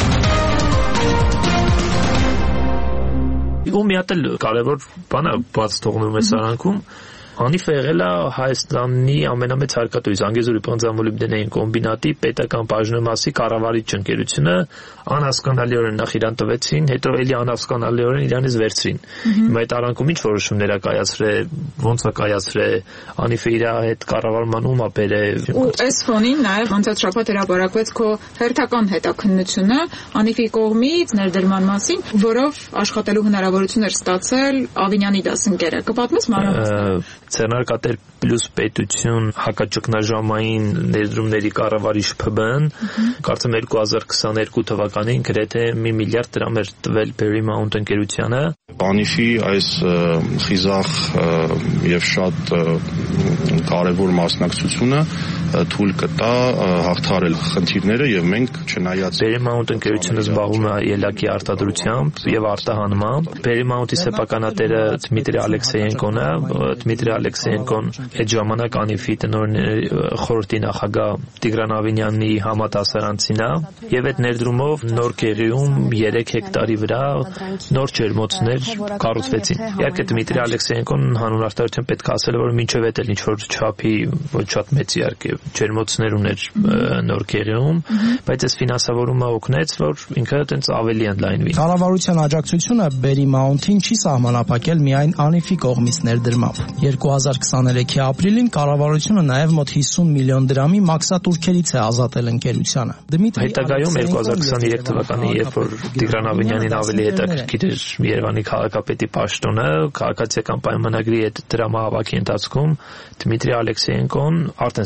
Ու մի հատ էլ կարևոր բան է բաց թողնում է սարանքում, Անիֆը եղել է Հայաստանի ամենամեծ հարկատուի Զանգեզուրի պանձամոլիբդենային կոմբինատի պետական բաժնեմասի կառավարիչ ընկերությունը անհասկանալիորեն նախ իրան տվեցին, հետո էլի անհասկանալիորեն իրանից վերցրին։ Հիմա այդ արանքում ինչ որոշումներ ա կայացրել, ոնց ա կայացրել, Անիֆը իր հետ կառավարման ում ա բերել։ Ու այս ֆոնին նաև անցած շաբաթ հրապարակվեց քո հերթական հետաքննությունը Անիֆի կողմից ներդրման մասին, որով աշխատելու հնարավորություն էր ստացել Ավինյանի դասընկերը։ Կպատմես մանրամասն։ Ձեռնարկատեր պլյուս պետություն հակաճգնաժամային ներդրումների կառավարիչ Փ B N կարծեմ երկու հազար քսաներկու թվականին գրեթե մի միլիարդ դրամ էր տվել Paramount ընկերությանը։ Անիֆի այս խիզախ եւ շատ կարևոր մասնակցությունը թույլ կտա հաղթահարել խնդիրները եւ մենք չնայած Paramount ընկերությունը զբաղվում է ելակի արտադրությամբ եւ արտահանմամբ։ Paramount-ի սեփականատերը Դմիտրի Ալեքսեյենկոն է, Դմիտրի Ալեքսեյենկոն այդ ժամանակ Անիֆի տնօրենների խորհրդի նախագահ Տիգրան Ավինյանի համատասարանցին է եւ այդ ներդրումով նոր Գեղիում երեք հեկտարի վրա նոր ջերմոցներ կառուցվեցին։ Իհարկե Դմիտրի Ալեքսեյենկոն հանուն արտադրության պետք է ասել, որ մինչև այդ էլ ինչ որ չափի ոչ շատ մեծ իհարկե ջերմոցներ ուներ նոր Գեղիում, բայց այս ֆինանսավորումը օգնեց, որ ինքը այտենց ավելի ընդլայնվի։ Կառավարության աջակցությունը Paramount-ին չի սահմանափակել միայն Անիֆի կողմից ներդրմամբ։ երկու հազար քսաներեքի ապրիլին կառավարությունը նաև մոտ հիսուն միլիոն դրամի մաքսատուրքերից է ազատել ընկերությանը։ Հետագայում երկու հազար քսաներեք թվականին, երբ որ Տիգրան Ավինյանին ավելի հետաքրքիր էր Երևանի քաղաքապետի պաշտոնը, քաղաքացիական պայմանագրի հետ դրամահավաքի ընթացքում Դմիտրի Ալեքսեյենկոն արդեն ստացել էր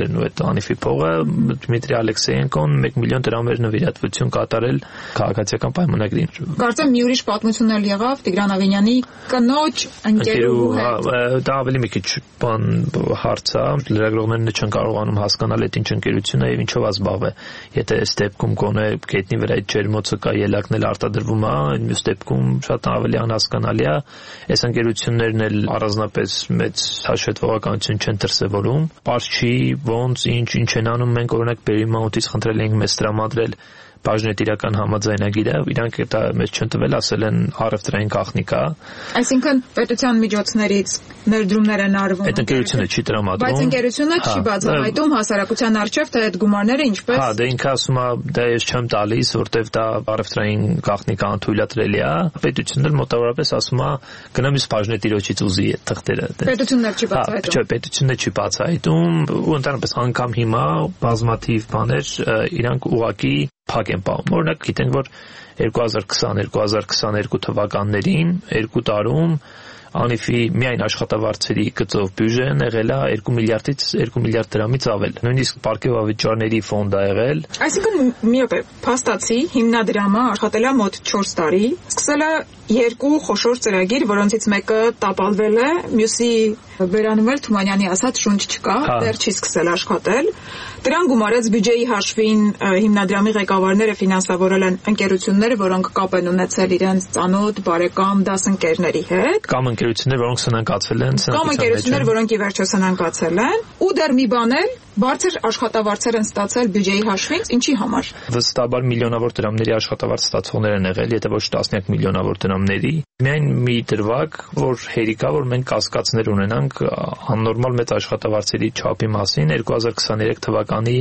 դրամներն ու այդ անիվի փողը Դմիտրի Ալեքսեյենկոն մեկ միլիոն դրամեր նվիրատվություն կատարել քաղաքացիական պայմանագրին։ Կարծեմ մի ուրիշ պատմություն էլ եղավ Տիգրան Ավենյանի կնոջ ընկերուհու հետ։ Դա ավելի մի քիչ բան հարց է, լրագրողներն չեն կարողանում հասկանալ այդ ինչ ընկերություն է եւ ինչով է զբաղվում։ Եթե այս դեպքում կոնե գետնի վրա այդ ջերմոցը կա, ելակն էլ արտադրվում է, մյուս դեպքում շատ ավելի անհասկանալի է։ Այս ընկերություններն էլ առանձնապես մեծ հաշվետվողականություն չեն դրսևորում։ Պարզ չի ոնց ինչ ինչ են անում, մենք օրինակ Բերիմաուտից խնդրել ենք մեզ տրամադրել բաժնետիրական համաձայնագիրը, իրանք դա մեզ չեն տվել, ասել են առևտրային գաղտնիք է։ Այսինքն պետության միջոցներից ներդրումներ են արվում։ Այդ ընկերությունը չի տրամադրում։ Բայց ընկերությունը չի բացահայտում հասարակության առջև, թե այդ գումարները ինչպես։ Հա, դե ինքը ասում է, դա ես չեմ տալիս, որտեվ դա առևտրային գաղտնիք անթույլատրելի է։ Պետությունն էլ մոտավորապես ասում է, գնամ իս բաժնետիրոջից ուզի այդ թղթերը։ Պետությունն էլ չի բացահայտում։ Չէ, պետությունն չի բացահայտում, ու ընդհանրապես անգամ հիմա բազմաթիվ բաներ իրանք ուղղակի փակ են պահում։ Օրինակ գիտենք, որ երկու հազար քսան երկու հազար քսաներկու թվականներին երկու տարում անիվի միայն աշխատավարձերի գծով բյուջեն եղել է երկու միլիարդից երկու միլիարդ դրամից ավել։ Նույնիսկ պարգևավճարների ֆոնդ է եղել։ Այսինքն մի օպե, փաստացի հիմնադրամը աշխատել է մոտ չորս տարի, սկսել է երկու խոշոր ծրագիր, որոնցից մեկը տապալվել է, մյուսի վերանում էլ Թումանյանի ասած շունչ չկա, դեռ չի սկսել աշխատել։ Դրան գումարած բյուջեի հաշվին հիմնադրամի ղեկավարները ֆինանսավորել են ընկերությունները, որոնք կապ են ունեցել իրենց ծանոթ, բարեկամ, դասընկերների հետ։ Կամ ընկերություններ, որոնք սնանկացել են, կամ ընկերություններ, որոնք ի վերջո սնանկացել են, ու դեռ մի բան էլ բարձր աշխատավարձեր են ստացել բյուջեի հաշվին, ինչի համար։ Վստահաբար միլիոնավոր դրամների աշխատավարձ ստացողներ են եղել, եթե ոչ տասնյակ միլիոնավոր դրամների։ Միայն մի դրվագ, որ հերիքա, որ մենք կասկածներ ունենանք աննորմալ մեծ աշխատավարձերի չափի մասին, երկու հազար քսաներեք թվականի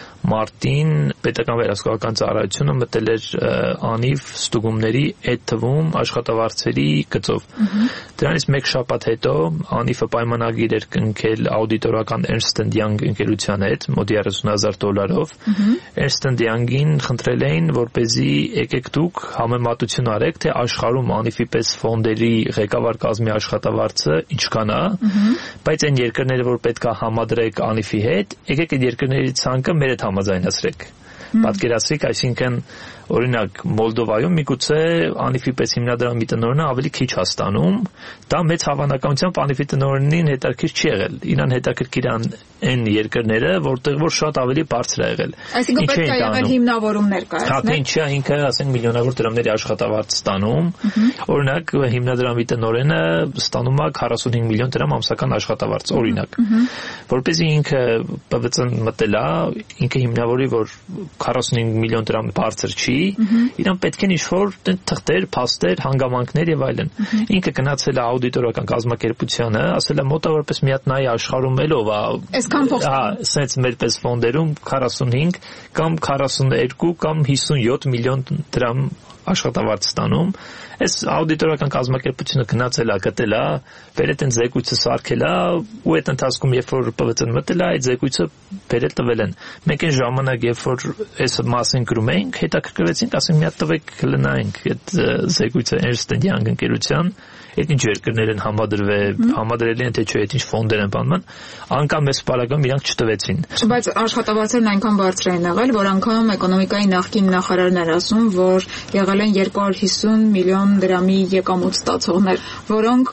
մարտին պետական վերահսկողական ծառայությունը մտել էր անիվ ստուգումների այդ թվում աշխատավարձերի գծով։ Դրանից մեկ շաբաթ հետո անիվը պայմանագիր էր կնքել աուդիտորական Ernst and Young ընկերության հետ մոտ երեսուն հազար դոլարով։ Ernst and Young-ին խնդրել էին, որպեսզի եկեք դուք համեմատություն արեք, թե աշխարհում անիվի պես ֆոնդերի ղեկավար կազմի աշխատավարձը ինչքան է, բայց այն երկրները, որ պետք է համադրեք անիվի հետ, եկեք այդ երկրների ցանկը մեր հետ համաձայնացրեք։ Պատկերացրեք, այսինքն օրինակ Մոլդովայում միգուցե անիվի պես հիմնադրամի տնօրենը ավելի քիչ է ստանում, դա մեծ հավանականությամբ անիվի տնօրենին հետաքրքիր չի եղել։ Իրան հետաքրքիր են այն երկրները, որտեղ որ շատ ավելի բարձր է եղել։ Այսինքն պետք է եղել հիմնավորումներ կայացնել։ Հա, թե ինչի է ինքը, ասենք, միլիոնավոր դրամների աշխատավարձ ստանում։ Օրինակ հիմնադրամի տնօրենը ստանում է քառասունհինգ միլիոն դրամ ամսական աշխատավարձ, օրինակ։ Որպեսզի ինքը Պ V C-ն մտել է, ինքը հիմնավորի, որ քառասունհինգ միլիոն դրամ բարձր չի, իրան պետք են ինչ-որ թղթեր, փաստեր, հանգամանքներ եւ այլն։ Ինքը գնացել է աուդիտորական կազմակերպությանը, ասել է մոտավորապես մի հատ նայ աշխարհում ելով է։ Այսքան փող։ Հա, սենց մեր պես ֆոնդերում քառասունհինգ կամ քառասուններկու կամ հիսունյոթ միլիոն դրամ աշխատավարձ ստանում։ Այս աուդիտորական կազմակերպությունը գնացել է, գտել է, վերետ են զեկույցը սարքել է, ու այդ ընթացքում երբ որ Պ V C-ն մտել է, այդ զեկույցը վերել տվել են։ Մենք այն ժամանակ, երբ որ այս մասին գրում էինք, հետաքրքրվեցինք, ասենք մի հատ տվեք լնայինք այդ զեկույցը Ernst and Young ընկերության, այդ ինչ երկրներ են համադրվել, համադրելի են թե չէ, այդ ինչ ֆոնդեր են բանման, անգամ մեծ պարագայում իրանք չտվեցին։ Բայց աշխատավարձերն այնքան բարձր են եղել, որ անգամ էկոնոմիկայի նախկին նախարարն էր ասում, որ եղել են երկու հարյուր հիսուն միլիոն դրամի եկամուտ ստացողներ, որոնք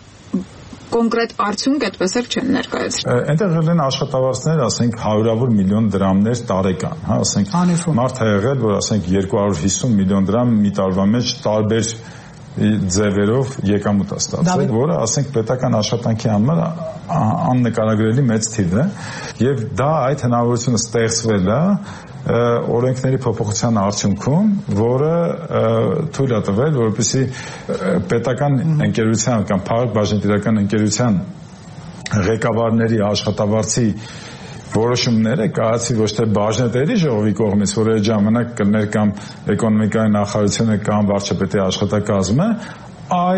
կոնկրետ արդյունք այդպես էլ չեն ներկայացրել։ Այնտեղ եղել են աշխատավարձներ, ասենք հարյուրավոր միլիոն դրամներ տարեկան, հա, ասենք մարդ է եղել, որ ասենք երկու հարյուր հիսուն միլիոն դրամ մի տարվա մեջ տարբեր ձևերով եկամուտ է ստացել, որը ասենք պետական աշխատանքի համար աննկարագրելի մեծ թիվ է, եւ դա այդ հնարավորությունը ստեղծվել է օրենքների փոփոխության արդյունքում, որը թույլ է տվել, որպեսզի պետական ընկերության կամ փակ բաժնետիրական ընկերության ղեկավարների աշխատավարձի որոշումները կայացի ոչ թե բաժնետերի ժողովի կողմից, որ այդ ժամանակ կլներ կամ էկոնոմիկայի նախարարությունը կամ վարչապետի աշխատակազմը, այլ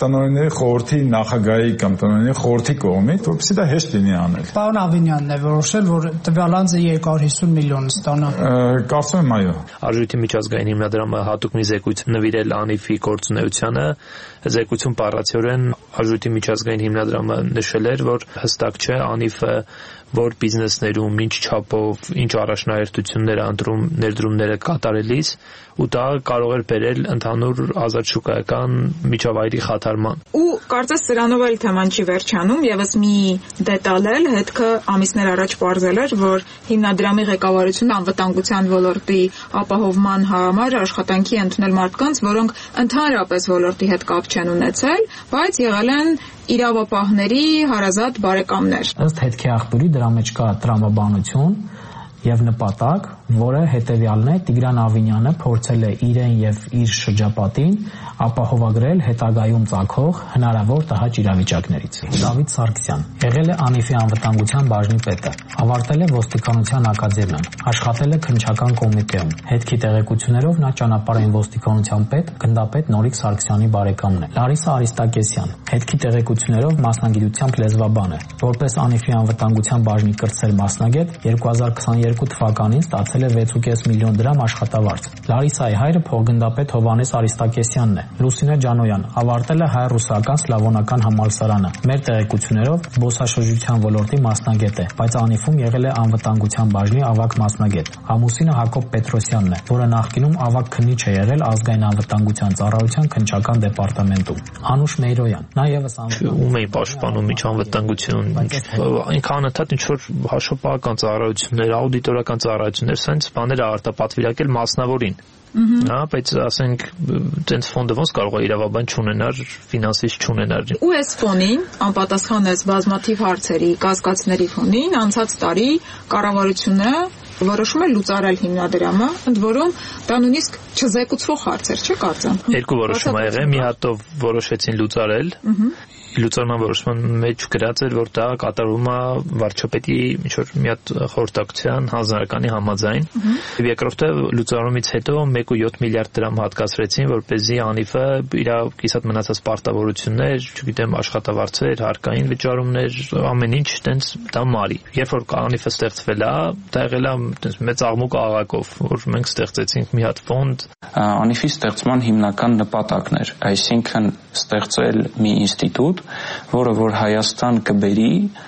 տնօրենների խորհրդի նախագահի կամ տնօրենների խորհրդի կողմից, որպեսզի դա հեշտ լինի անել։ Պարոն Ավինյանն է որոշել, որ տվյալ անձը երկու հարյուր հիսուն միլիոն ստանա։ Կարծում եմ այո։ Արժույթի միջազգային հիմնադրամը հատուկ մի զեկույց նվիրել Անիֆի գործունեությանը, զեկույցում բառացիորեն Արժույթի միջազգային հիմնադրամը նշել էր, որ հստակ չէ Անիֆը որ բիզնեսներում ինչ չափով, ինչ առաջնահերթություններ անդրում ներդրումները կատարելիս ու դա կարող էր բերել ընդհանուր ազատ շուկայական միջավայրի խաթարման։ Ու կարծես սրանով էլ թեման չի վերջանում, եւս մի դետալ էլ հետքը ամիսներ առաջ պարզել էր, որ հիմնադրամի ղեկավարությունը անվտանգության ոլորտի ապահովման համար աշխատանքի ընդունել մարդկանց, որոնք ընդհանրապես ոլորտի հետ կապ չեն ունեցել, բայց եղել են իրավապահների հարազատ բարեկամներ։ Ըստ հետքի աղբյուրի դրա մեջ կա տրամաբանություն եւ նպատակ, որը հետեւյալն է՝ Տիգրան Ավինյանը փորձել է իրեն եւ իր շրջապատին ապահովագրել հետագայում ծագող հնարավոր տհաճ իրավիճակներից։ Դավիթ Սարգսյան եղել է Անիֆի անվտանգության բաժնի պետը, ավարտել է ոստիկանության ակադեմիան, աշխատել է քննչական կոմիտեում։ Հետքի տեղեկություններով նա ճանապարհային ոստիկանության պետ, գնդապետ Նորիկ Սարգսյանի բարեկամն է։ Լարիսա Արիստակեսյան հետքի տեղեկություններով մասնագիտությամբ լեզվաբան է։ Որպես Անիֆի անվտանգության բաժնի կրտսեր մասնագետ երկու հազար քսաներկու թվականին ստացել է վեց կόμμα պենս միլիոն դրամ աշխատավարձ։ Լարիսայի հայրը փոխգնդապետ Հովհաննես Արիստակեսյանն է։ Լուսինե Ջանոյան ավարտել է հայ-ռուսական սլավոնական համալսարանը։ Մեր տեղեկություններով զբոսաշրջության ոլորտի մասնագետ է, բայց Անիֆում եղել է անվտանգության բաժնի ավագ մասնագետ։ Ամուսինը Հակոբ Պետրոսյանն է, որը նախկինում ավագ քննիչ է եղել ազգային անվտանգության ծառայության քննչական դեպարտամենտում։ Անուշ Մեյրոյան նա եւս ում է պաշտպանում իջ անվտանգություն, այնքան ընդհանուր ինչ որ հաշվապահական ծառայություններ, աուդիտորական ծառայություններ, սենց բաներ արտապատվիրակել մասնավորին։ Հա, բայց ասենք տենց ֆոնդը ոնց կարող է իրավաբան չունենար, ֆինանսիստ չունենար։ Ու այս ֆոնին անպատասխան այս բազմաթիվ հարցերի, կասկածների ֆոնին անցած տարի կառավարությունը որոշում է լուծարել հիմնադրամը, ընդ որում դա նույնիսկ չզեկուցվող հարց էր, չէ՞ կարծեմ։ Երկու որոշում ա եղել, մի հատով որոշեցին լուծարել։ Լուծարման որոշման մեջ գրած էր, որ դա կատարվում է վարչապետի ինչ որ մի հատ խորհրդակցության հանձնարարականի համաձայն։ Եվ երկրորդը լուծարումից հետո մեկ կόμμα յոթ միլիարդ դրամ հատկացրեցին, որպեսզի Անիֆը իր կիսատ մնացած պարտավորություններ, չգիտեմ, աշխատավարձեր, հարկային վճարումներ, ամեն ինչ տենց դա մարի։ Երբ որ Անիֆը ստեղծվել է, դա եղել է տենց մեծ աղմուկ աղակով, որ մենք ստեղծեցինք մի հատ ֆոնդ։ Անիֆի ստեղծման հիմնական նպատակն էր, այսինքն ստեղծել մի ինստիտուտ, որը որ Հայաստան կբերի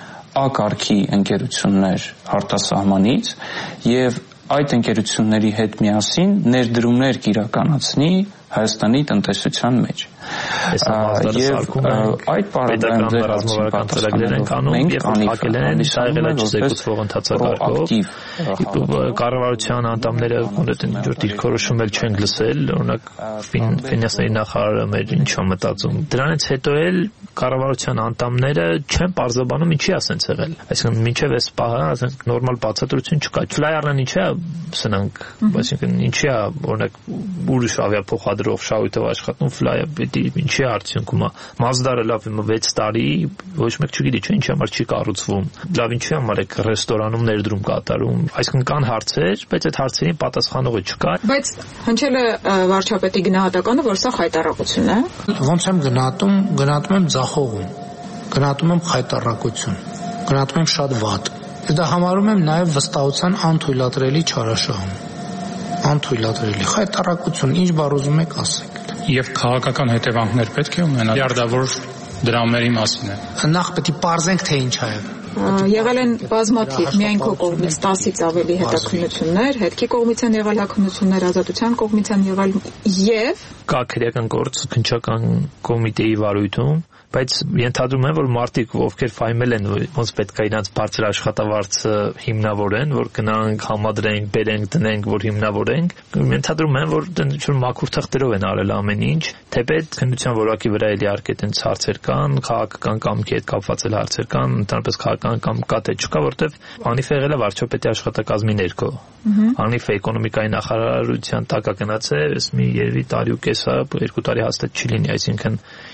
ակարգի ընկերություններ արտասահմանից եւ այդ ընկերությունների հետ միասին ներդրումներ կիրականացնի Հայաստանի տնտեսության մեջ։ Եվ այդ պարագայում ռազմավարական ծրագրեր են անում եւ հակել են սայղել չզեկուցվող ընթացակարգով։ Կառավարության անդամները կոնկրետ ինչ-որ դիրքորոշում էլ չեն լսել, օրինակ ֆինանսների նախարարը մեր ինչ է մտածում։ Դրանից հետո էլ կառավարության անդամները չեն պարզաբանում ինչի է ասենց եղել։ Այսինքն մինչև այս պահը, ասենք նորմալ բացատրություն չկա։ Ֆլայերն ինչի է սնանք, այսինքն ինչի է օրինակ ուրիշ ավիափոխադրող շահույթով աշխատում ֆլայը ինչի արդյունքում է Մազդարը լավ վեց տարի ոչ մեկ չգիտի չէ ինչի համար չի կառուցվում լավ ինչի համար է ռեստորանում ներդրում կատարում այսինքն կան հարցեր բայց այդ հարցերին պատասխանողը չկա բայց հնչել է վարչապետի գնահատականը որ սա խայտառակություն է ոնց եմ գնահատում գնահատում եմ ձախողում գնահատում եմ խայտառակություն գնահատում եմ շատ վատ դա համարում եմ նաև վստահության անթույլատրելի չարաշահում անթույլատրելի խայտառակություն ինչ բառ ուզում եք ասեք Եվ քաղաքական հետևանքներ պետք է ունենա միլիարդավոր դրամների մասին է։ Նախ պետք է պարզենք թե ինչ է։ Եղել են բազմաթիվ, միայն քո կողմից տասից ավելի հետաքննություններ, հետքի կողմից են եղել հակնություններ, ազատության կողմից են եղել եւ կա քրեական գործ քննչական կոմիտեի վարույթում բայց ենթադրում եմ որ մարդիկ ովքեր ֆայմել են ոնց պետք է իրաց բարձր աշխատավարձը հիմնավորեն որ գնանք համադրենք բերենք դնենք որ հիմնավորենք ենթադրում եմ որ ինչ-որ մաքուր թղթերով են արել ամեն ինչ թեպետ քննության որակի վրա էլի արկետ են հարցեր կան քաղաքական կամքի հետ կապված էլ հարցեր կան ընդհանրապես քաղաքական կամ կա թե չկա որտեվ Անիֆը եղել է վարչապետի աշխատակազմի ներքո Անիֆը էկոնոմիկայի նախարարության տակ է գնացել ըստ մի երևի տարի ու կեսա երկու տարի հաստատ չի լինի այսինքն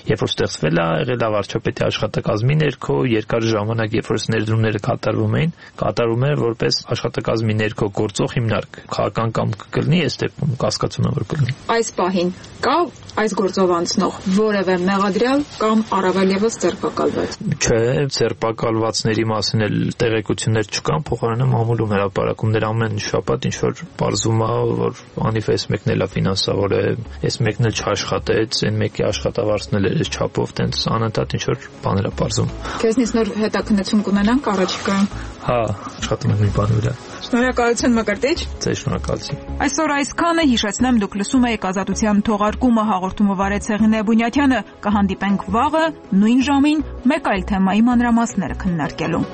Երբ որ ստեղծվել է, եղել է վարչապետի աշխատակազմի ներքո, երկար ժամանակ երբ որ ներդրումները կատարվում էին, կատարում էր որպես աշխատակազմի ներքո գործող հիմնարկ։ Քաղաքական կամք կլինի, այս դեպքում կասկածում եմ որ կլինի։ Այս պահին կա այս գործով անցնող որևէ մեղադրյալ կամ առավել եւս ձերբակալված։ Չէ, ձերբակալվածների մասին էլ տեղեկություններ չկան, փոխարենը մամուլում հրապարակումներ ամեն շաբաթ ինչ որ բարձում է, որ անիվ այս մեկն էլ է ֆինանսավոր է, այս մեկն էլ չաշխատեց, այն մեկի աշխատավարձն էլ էր չափով, տենց անընդհատ ինչ որ բաներ է բարձում։ Քեզնից նոր հետաքննություն կունենանք առաջիկայում։ Հա, աշխատում ենք մի բանի վրա։ Շնորհակալություն Մկրտիչ։ Ձեզ շնորհակալություն։ Այսօր այսքանը, հիշեցնեմ, դուք լսում եք Ազատության թողարկումը, հաղորդումը վարեց Հեղինե Բունյաթյանը։ Կհանդիպենք վաղը նույն ժամին մեկ այլ թեմայի մանրամասները քննարկելու։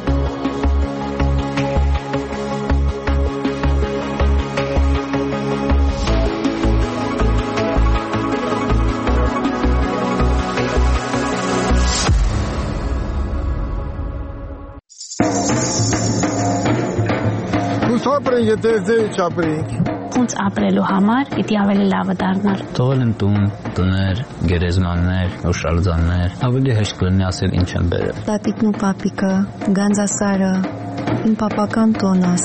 Ապրենք, եթե ձեր չապրենք։ Ոնց ապրելու համար պիտի ավելի լավը դառնար։ Թողել եմ տուն, տներ, գերեզմաններ, օշալձաններ, ավելի հեշտ կլինի ասել ինչ եմ բերել։ Տատիկն ու պապիկը, Գանձասարը, իմ պապական տոնս։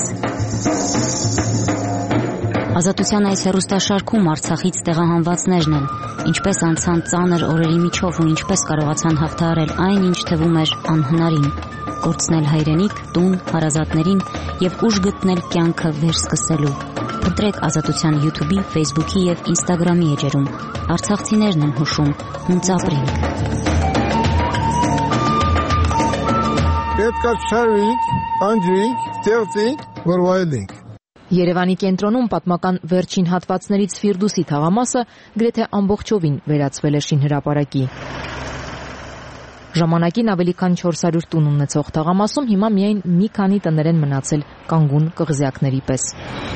Ազատության այս հեռուստաշարքում Արցախից տեղահանվածներն են, ինչպես անցան ծանր օրերի միջով ու ինչպես կարողացան հաղթահարել այն, ինչ թվում էր անհնարին, կորցնել հայրենիք, տուն, հարազատներին եւ ուժ գտնել կյանքը վերսկսելու։ Ընտրեք Ազատության YouTube-ի, Facebook-ի եւ Instagram-ի էջերում։ Արցախցիներն են հուշում, ոնց ապրենք։ Պետք է շարվենք, անջրենք, ստեղծենք, որ վայելենք։ Երևանի կենտրոնում պատմական վերջին հատվածներից Ֆիրդուսի թաղամասը գրեթե ամբողջովին վերածվել է շինհրապարակի։ Ժամանակին ավելի քան չորս հարյուր տուն ունեցող թաղամասում հիմա միայն մի քանի տներ են մնացել կանգուն կղզյակների պես։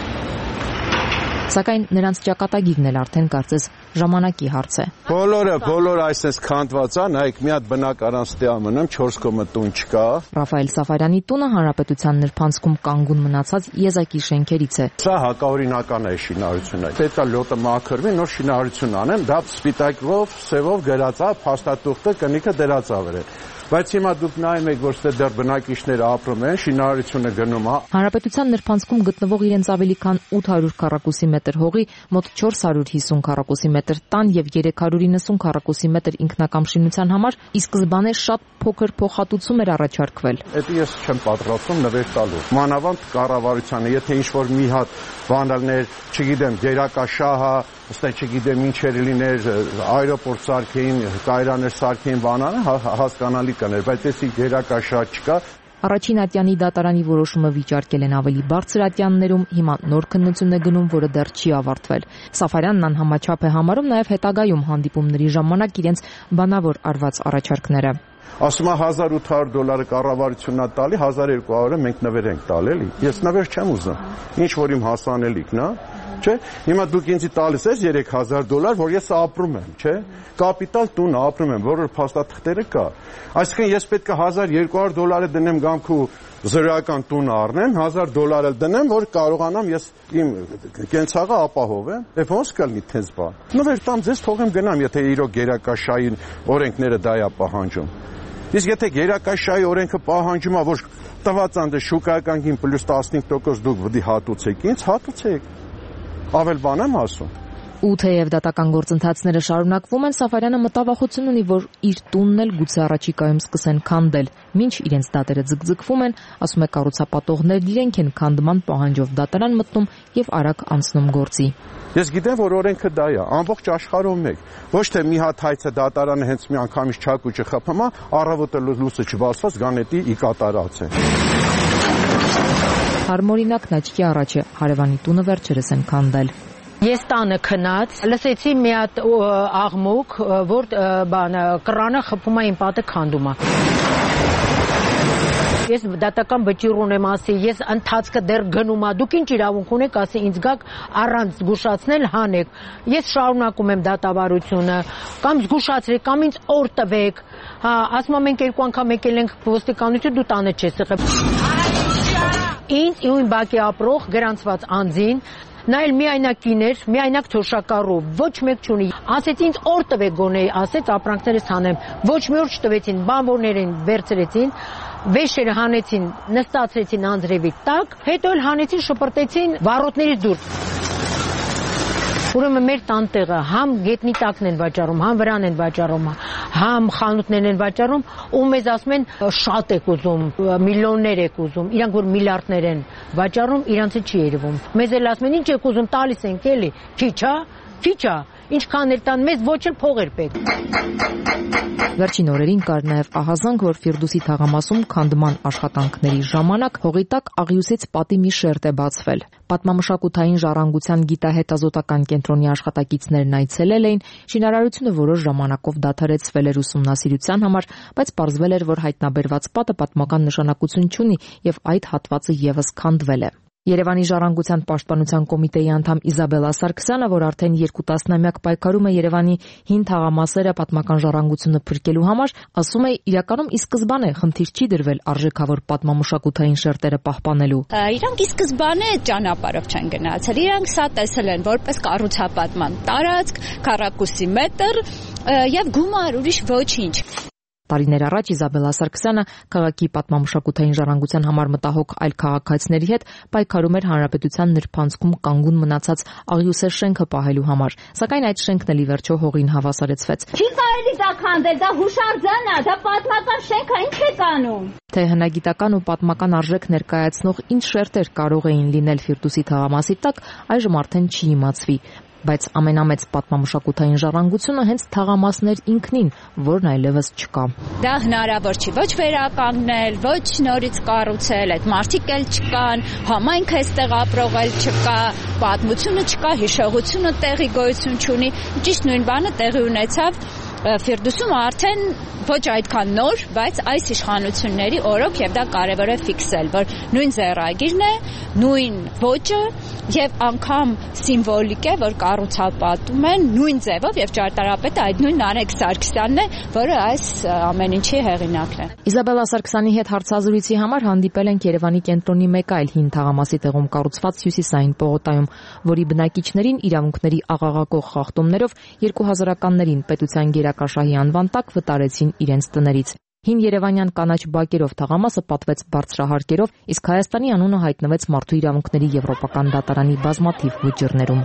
Սակայն նրանց ճակատագիրն էլ արդեն կարծես ժամանակի հարց է։ Բոլորը, բոլորը այսպես քանդված է, նայեք մի հատ բնակարան ստե ամնում, չորս կոմը տուն չկա։ Ռաֆայել Սաֆարյանի տունը հանրապետության նրբանցքում կանգուն մնացած եզակի շենքերից է։ Սա հակաօրինական է շինարարությունը։ Պետք է լոտը մաքրվի, նոր շինարարություն անեն, դա սպիտակով, սևով գրած է, փաստաթուղթը կնիքը դրած է վրան։ Բայց հիմա դուք նայում եք, որ ստե դեռ բնակիչները ապրում են, շինարարությունը գնում է։ Հանրապետության նրբանցքում գտնվող իրենց ավելի քան ութ հարյուր քառակուսի մետր հողի մոտ չորս հարյուր հիսուն քառակուսի մետր տան եւ երեք հարյուր իննսուն քառակուսի մետր ինքնակամ շինության համար ի սկզբանե շատ փոքր փոխհատուցում էր առաջարկվել։ Դա ես չեմ պատրաստվում նվեր տալու։ Մանավանդ կառավարությանը, եթե ինչ-որ մի հատ բանալներ, չգիտեմ, գերակաշահը, ըստ չգիտեմ ինչեր լիներ, այրոպորտ սարքեին, կայարաններ սարքեին բանանը, հասկանալի կներ, բայց էսի գերակաշահ չկա։ Առաջին ատյանի դատարանի որոշումը վիճարկել են ավելի բարձր ատյաններում, հիմա նոր քննություն է գնում, որը դեռ չի ավարտվել։ Սաֆարյանն անհամաչափ է համարում նաև հետագայում հանդիպումների ժամանակ իրենց բանավոր արված առաջարկները։ Ասում է հազար ութ հարյուր դոլարը կառավարությունն է տալի, հազար երկու հարյուրը մենք նվեր ենք տալ, էլի։ Ես նվեր չեմ ուզում։ Ինչ որ իմ հասանելիքն է, չէ՞։ Հիմա դուք ինձ տալիս ես երեք հազար դոլար, որ ես ապրում եմ, չէ՞։ Կապիտալ տուն ապրում եմ, որը փաստաթղթերը կա։ Այսինքն ես պետք է հազար երկու հարյուր դոլարը դնեմ գամքու զրոյական տուն առնեմ, հազար դոլար էլ դնեմ, որ կարողանամ ես իմ կենցաղը ապահովեմ։ Եվ ոնց կլինի տենց բան։ Նվեր տամ ձեզ թողեմ գնամ, եթե իրոք գերակաշային օրենքները դա է պահանջում։ Իսկ եթե գերակաշայի օրենքը պահանջում է, որ տված անդը շուկայական գին պլյուս տասնհինգ տոկոս դուք վդի հատուցեք, ինձ հատուցեք։ Ավել բան եմ ասում։ Ու թեև դատական գործընթացները շարունակվում են, Սաֆարյանը մտավախություն ունի, որ իր տունն էլ գուցե առաջիկայում սկսեն քանդել։ Մինչ իրենց դատերը ձգձգվում են, ասում է կառուցապատողներն իրենք են քանդման պահանջով դատարան մտնում եւ արագ անցնում գործի։ Ես գիտեմ, որ օրենքը դա է, ամբողջ աշխարհում մեկ։ Ոչ թե մի հատ հայցը դատարանը հենց մի անգամից չակուճը խփում է, առավոտը լույսը չբացված գանետի ի կատարած է։ Հարմօրինակն աչքի առաջ է, հարևանի տունը վերջերս են քանդել։ Ես տանը քնած, լսեցի մի հատ աղմուկ, որ բանը կռանը խփում է իմ պատը քանդում է։ Ես դատական վճիռ ունեմ, ասի, ես ընթացքը դեռ գնում է, դուք ինչ իրավունք ունեք, ասի, ինձ գաք առանց զգուշացնել հանեք։ Ես շարունակում եմ դատավարությունը, կամ զգուշացրեք, կամ ինձ օր տվեք։ Հա, ասում եմ մենք երկու անգամ եկել ենք ոստիկանություն, դու տանը չես եղել։ Ինձ իմ բակի ապրող գրանցված անձին Նա էլ միայնակ կիներ, միայնակ թոշակառու, ոչ մեկ չունի։ Ասեց ինձ օր տվեք գոնե, ասեց ապրանքներս հանեմ։ Ոչ մի օր չտվեցին, բանվորներին վերցրեցին, վեշերը հանեցին, նստացրեցին անձրևի տակ, հետո էլ հանեցին, շպրտեցին վառոդներից դուրս։ Ուրեմն մեր տանտեղը համ գետնի տակն են վաճառում, համ վրան են վաճառում, համ խանութներն են վաճառում, ու մեզ ասում են շատ եք ուզում, միլիոններ եք ուզում, իրանք որ միլիարդներ են վաճառում, իրանցը չի երևում։ Մեզ էլ ասում են ինչ եք ուզում, տալիս ենք էլի, քիչ հա, քիչ հա, ինչքան էլ տան, մեզ ոչ էլ փող էր պետք։ Վերջին օրերին կար նաև ահազանգ, որ Ֆիրդուսի թաղամասում քանդման աշխատանքների ժամանակ հողի տակ աղյուսից պատի մի շերտ է բացվել։ Պատմամշակութային ժառանգության գիտահետազոտական կենտրոնի աշխատակիցներն այցելել էին, շինարարությունը որոշ ժամանակով դադարեցվել էր ուսումնասիրության համար, բայց պարզվել էր, որ հայտնաբերված պատը պատմական նշանակություն չունի եւ այդ հատվածը եւս քանդվել է։ Երևանի ժառանգության պաշտպանության կոմիտեի անդամ Իզաբելլա Սարգսյանը, որ արդեն երկու տասնամյակ պայքարում է Երևանի հին թաղամասերը պատմական ժառանգությունը փրկելու համար, ասում է, իրականում ի սկզբանե խնդիր չի դրվել արժեքավոր պատմամշակութային շերտերը պահպանելու։ Իրանք ի սկզբանե ճանապարհով չեն գնացել, իրանք սա տեսել են որպես կառուցապատման տարածք, քառակուսի մետր եւ գումար, ուրիշ ոչինչ։ Տարիներ առաջ Իզաբելլա Սարգսյանը քաղաքի պատմամշակութային ժառանգության համար մտահոգ այլ քաղաքացիների հետ պայքարում էր հանրապետության նրբանցքում կանգուն մնացած աղյուսե շենքը պահելու համար, սակայն այդ շենքն էլ ի վերջո հողին հավասարեցվեց։ Չի կարելի դա քանդել, դա հուշարձան է, դա պատմական շենք է, ինչ եք անում։ Թե հնագիտական ու պատմական արժեք ներկայացնող ինչ շերտեր կարող էին լինել Ֆիրդուսի թաղամասի տակ, այժմ արդեն չի իմացվի։ Բայց ամենամեծ պատմամշակութային ժառանգությունը հենց թաղամասներ ինքնին, որն այլևս չկա։ Դա հնարավոր չի ոչ վերականգնել, ոչ նորից կառուցել, այդ մարդիկ էլ չկան, համայնքը այստեղ ապրող էլ չկա, պատմությունը չկա, հիշողությունը տեղի գոյություն չունի։ Ճիշտ նույն բանը տեղի ունեցավ Ֆիրդուսում արդեն ոչ այդքան նոր, բայց այս իշխանությունների օրոք եւ դա կարեւոր է ֆիքսել, որ նույն ձեռագիրն է, նույն ոճը եւ անգամ սիմվոլիկ է, որ կառուցապատում են նույն ձևով եւ ճարտարապետը այդ նույն Նարեկ Սարգսյանն է, որը այս ամեն ինչի հեղինակն է։ Իզաբելլա Սարգսյանի հետ հարցազրույցի համար հանդիպել ենք Երևանի կենտրոնի մեկ այլ հին թաղամասի տեղում կառուցված Հյուսիսային պողոտայում, որի բնակիչներին իրավունքների աղաղակող խախտումներով երկու հազարականներին պետության գերակաշահի անվան տակ վտարեցին իրենց տներից։ Հին երևանյան կանաչ բակերով թաղամասը պատվեց բարձրահարկերով, իսկ Հայաստանի անունը հայտնվեց Մարդու իրավունքների եվրոպական դատարանի բազմաթիվ վճիռներում։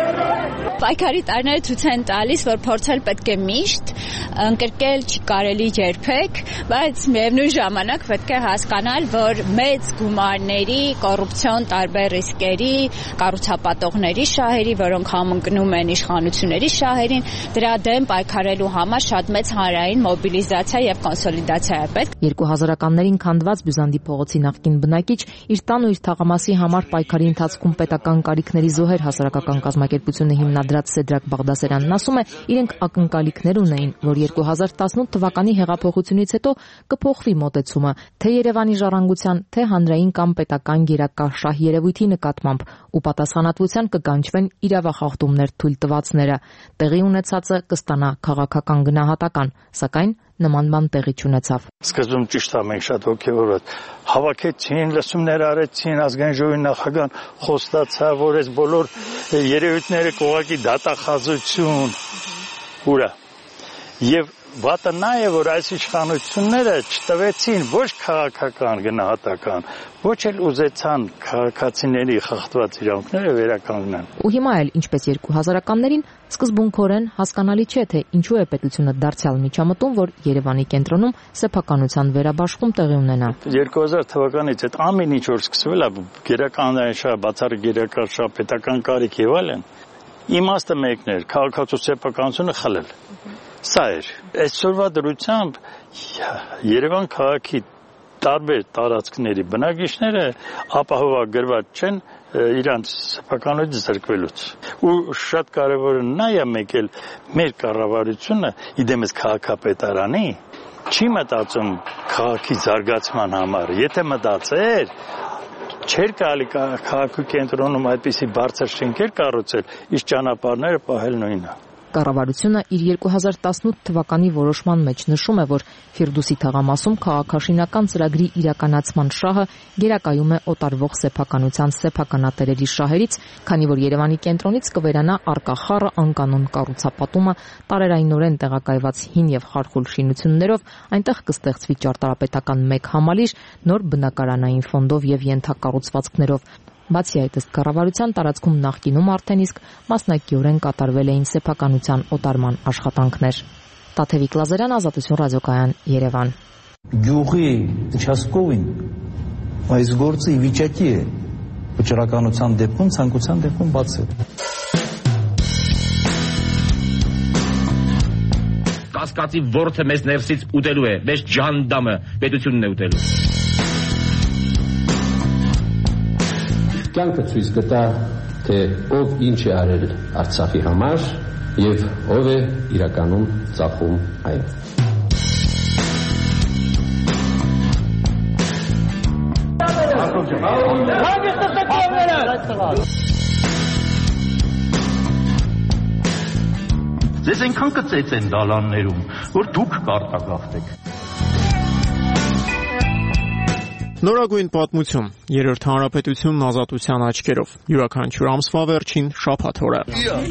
Պայքարի տարիները ցույց են տալիս, որ փորձել պետք է միշտ, ընկրկել չի կարելի երբեք, բայց միևնույն ժամանակ պետք է հասկանալ, որ մեծ գումարների, կոռուպցիոն տարբեր ռիսկերի, կառուցապատողների շահերի, որոնք համընկնում են իշխանությունների շահերին, դրա դեմ պայքարելու համար շատ մեծ հանրային մոբիլիզացիա եւ կոնսոլիդացիա է պետք։ երկու հազարականներին քանդված Բյուզանդի փողոցի նախկին բնակիչ իր տան ու իր թաղամասի համար պայքարի ընթացքում պետական կարիքների զոհեր հասարակական կազմակերպությունը հիմնադրած Սեդրակ Բաղդասարյանն ասում է, իրենք ակնկալիքներ ունեին, որ երկու հազար տասնութ թվականի հեղափոխությունից հետո կփոխվի մոտեցումը թե Երևանի ժառանգության, թե հանրային կամ պետական գերակաշահ երևույթի նկատմամբ ու պատասխանատվության կկանչվեն իրավախախտումներ թույլ տվածները։ Տեղի ունեցածը կստանա քաղաքական գնահատական, սակայն նման բան տեղի չունեցավ։ Սկզբում ճիշտ է, մենք շատ ոգևորված հավաքեցին, լսումներ արեցին, ազգային ժողովի նախագահան խոստացավ, որ այս բոլոր երևույթները կողակի դատախազություն ուրա։ Եվ վատը նա է, որ այս իշխանությունները չտվեցին ոչ քաղաքական գնահատական, ոչ էլ ուզեցան քաղաքացիների խախտված իրավունքները վերականգնեն։ Ու հիմա էլ, ինչպես երկու հազարականներին, սկզբունքորեն հասկանալի չէ, թե ինչու է պետությունը դարձյալ միջամտում, որ Երևանի կենտրոնում սեփականության վերաբաշխում տեղի ունենա։ երկու հազար թվականից այդ ամեն ինչ որ սկսվել է, գերականային շահ, բացառիկ գերական շահ, պետական կարիք եւ այլն, իմաստը մեկն էր, քաղաքացու սեփականությունը խլել։ Սա էր։ Այսօրվա դրությամբ Երևան քաղաքի տարբեր տարածքների բնակիչները ապահովագրված չեն իրանց սեփականությունից զրկվելուց։ Ու շատ կարևորը նա է մեկ էլ մեր կառավարությունը իդեմս քաղաքապետարանի չի մտածում քաղաքի զարգացման համար։ Եթե մտածեր, չէր կարելի քաղաքի կենտրոնում այդպիսի բարձր շենքեր կառուցել, իսկ ճանապարհները պահել նույնը։ Կառավարությունը իր երկու հազար տասնութ թվականի որոշման մեջ նշում է, որ Ֆիրդուսի թաղամասում քաղաքաշինական ծրագրի իրականացման շահը գերակայում է օտարվող սեփականության սեփականատերերի շահերից, քանի որ Երևանի կենտրոնից կվերանա առկա խառը անկանոն կառուցապատումը տարերայնորեն տեղակայված հին եւ խարխուլ շինություններով, այնտեղ կստեղծվի ճարտարապետական մեկ համալիր, նոր բնակարանային ֆոնդով եւ ենթակառուցվածքներով։ Բացի այդ, ըստ կառավարության տարածքում նախկինում արդեն իսկ մասնակիորեն կատարվել էին սեփականության օտարման աշխատանքներ։ Տաթևիկ Լազարյան, Ազատություն ռադիոկայան, Երևան։ Գյուղի участковին այս գործը ի վիճակի է վճռականության դեպքում, ցանկության դեպքում բացել։ Կասկածի ворթը մեզ ներսից ուտելու է, մեզ ջանդամը պետությունն է ուտելու։ Կյանքը ցույց կտա, թե ով ինչ է արել Արցախի համար եւ ով է իրականում ծախում այն։ Ձեզ այնքան կծեց են դալաններում, որ դուք կարտագաղթեք։ Նորագույն պատմություն, երրորդ հանրապետությունն ազատության աչքերով, յուրաքանչյուր ամսվա վերջին շաբաթ օրը։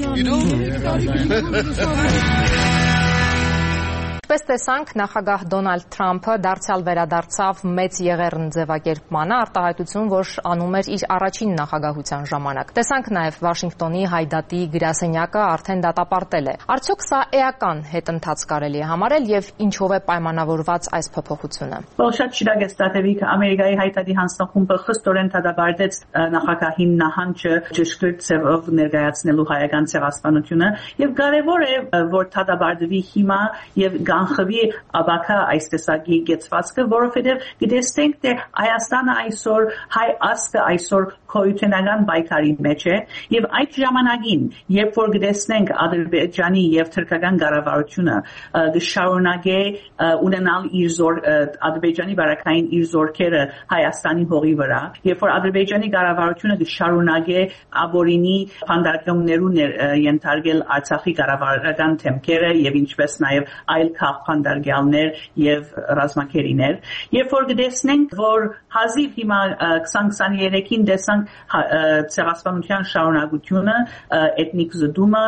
Ինչպես տեսանք, նախագահ Դոնալդ Թրամփը դարձյալ վերադարձավ մեծ եղեռն ձևակերպմանը, արտահայտություն, որ անում էր իր առաջին նախագահության ժամանակ։ Տեսանք նաև Վաշինգտոնի հայդատի գրասենյակը արդեն դատապարտել է։ Արդյոք սա էական հետընթաց կարելի է համարել եւ ինչով է պայմանավորված այս փոփոխությունը։ Well, շատ շիրակ է ստատևիկ Ամերիկայի հայդատի հանձնախումբը խստորեն դատապարտեց նախագահին նահանջը ճշգրիտ ձևով ներկայացնելու հայական ցեղասպանությունը եւ կարեւոր է, որ դատապարտվի հիմա եւ կանխվի աբակա այս տեսակի գեցվածքը, որովհետև գտեսնենք, թե Հայաստանը այսօր, հայ ազգը այսօր քոյութենական պայքարի մեջ է եւ այդ ժամանակին, երբ որ գտեսնենք Ադրբեջանի եւ թուրքական կառավարությունը կշարունակե ունենալ իր զոր Ադրբեջանի բարակային իր զորքերը Հայաստանի հողի վրա, երբ որ Ադրբեջանի կառավարությունը կշարունակե աբորինի փանդարկումներուն ենթարկել Արցախի կառավարական թեմքերը եւ ինչպես նաեւ այլ քաղաքանդարգյալներ եւ ռազմակերիներ, երբ որ գտեսնենք, որ հազիվ հիմա քսան քսաներեքին տեսանք ցեղասպանության շարունակությունը, էթնիկ զդումը,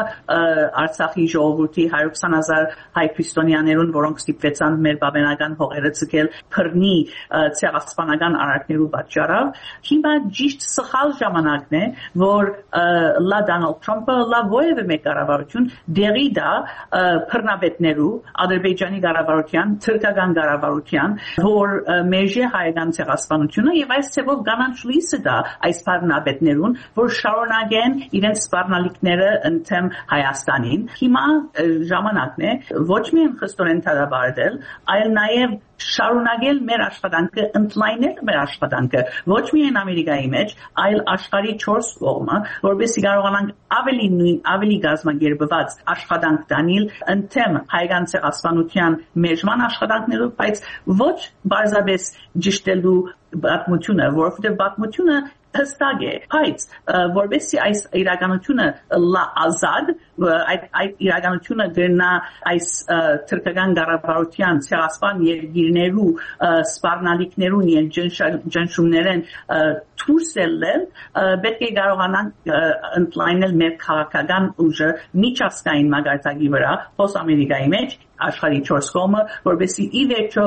Արցախի ժողովրդի հարյուր քսան հազար հայ քրիստոնյաներուն, որոնք ստիպվեցան մեր բավենական հողերը ցկել բռնի ցեղասպանական արարքներու պատճառով, հիմա ճիշտ սխալ ժամանակն է, որ լա Դոնալդ Թրամփը լա որևէ մեկ կառավարություն դերի դա բռնապետներու Ադրբեջանի կառավարության, թուրքական կառավարության, որ մեժե հայկական ցեղասպանությունը եւ այս ցեվով կանանչ լույսը դա այս բռնապետներուն, որ շարունակեն իրենց սպառնալիքները ընդեմ Հայաստանին։ Հիմա ժամանակն է ոչ միայն խստորեն դատապարտել, այլ նաեւ շարունակել մեր աշխատանքը, ընդլայնել մեր աշխատանքը, ոչ միայն Ամերիկայի մեջ, այլ աշխարհի չորս կողմը, որովհետեւ կարողանանք ավելի նույն, ավելի գազմագերբված աշխատանք տանել ընդեմ հայկական ցեղասպանության մեժման աշխատանքներով, բայց ոչ բարձրապես ճշտելու պատմությունը, որովհետեւ պատմությունը հստակ է, բայց որովհետեւ այս իրականությունը ազատ, այդ այդ իրականությունը դեռնա այս թուրքական կառավարության ցեղասպան երկիրներու սպառնալիքներուն եւ ճնշումներեն թույսելել, պետք է կարողանանք ընդլայնել մեր քաղաքական ուժը միջազգային մակարդակի վրա, հոս Ամերիկայի մեջ, աշխարհի չորս կողմը, որովհետեւ ի վերջո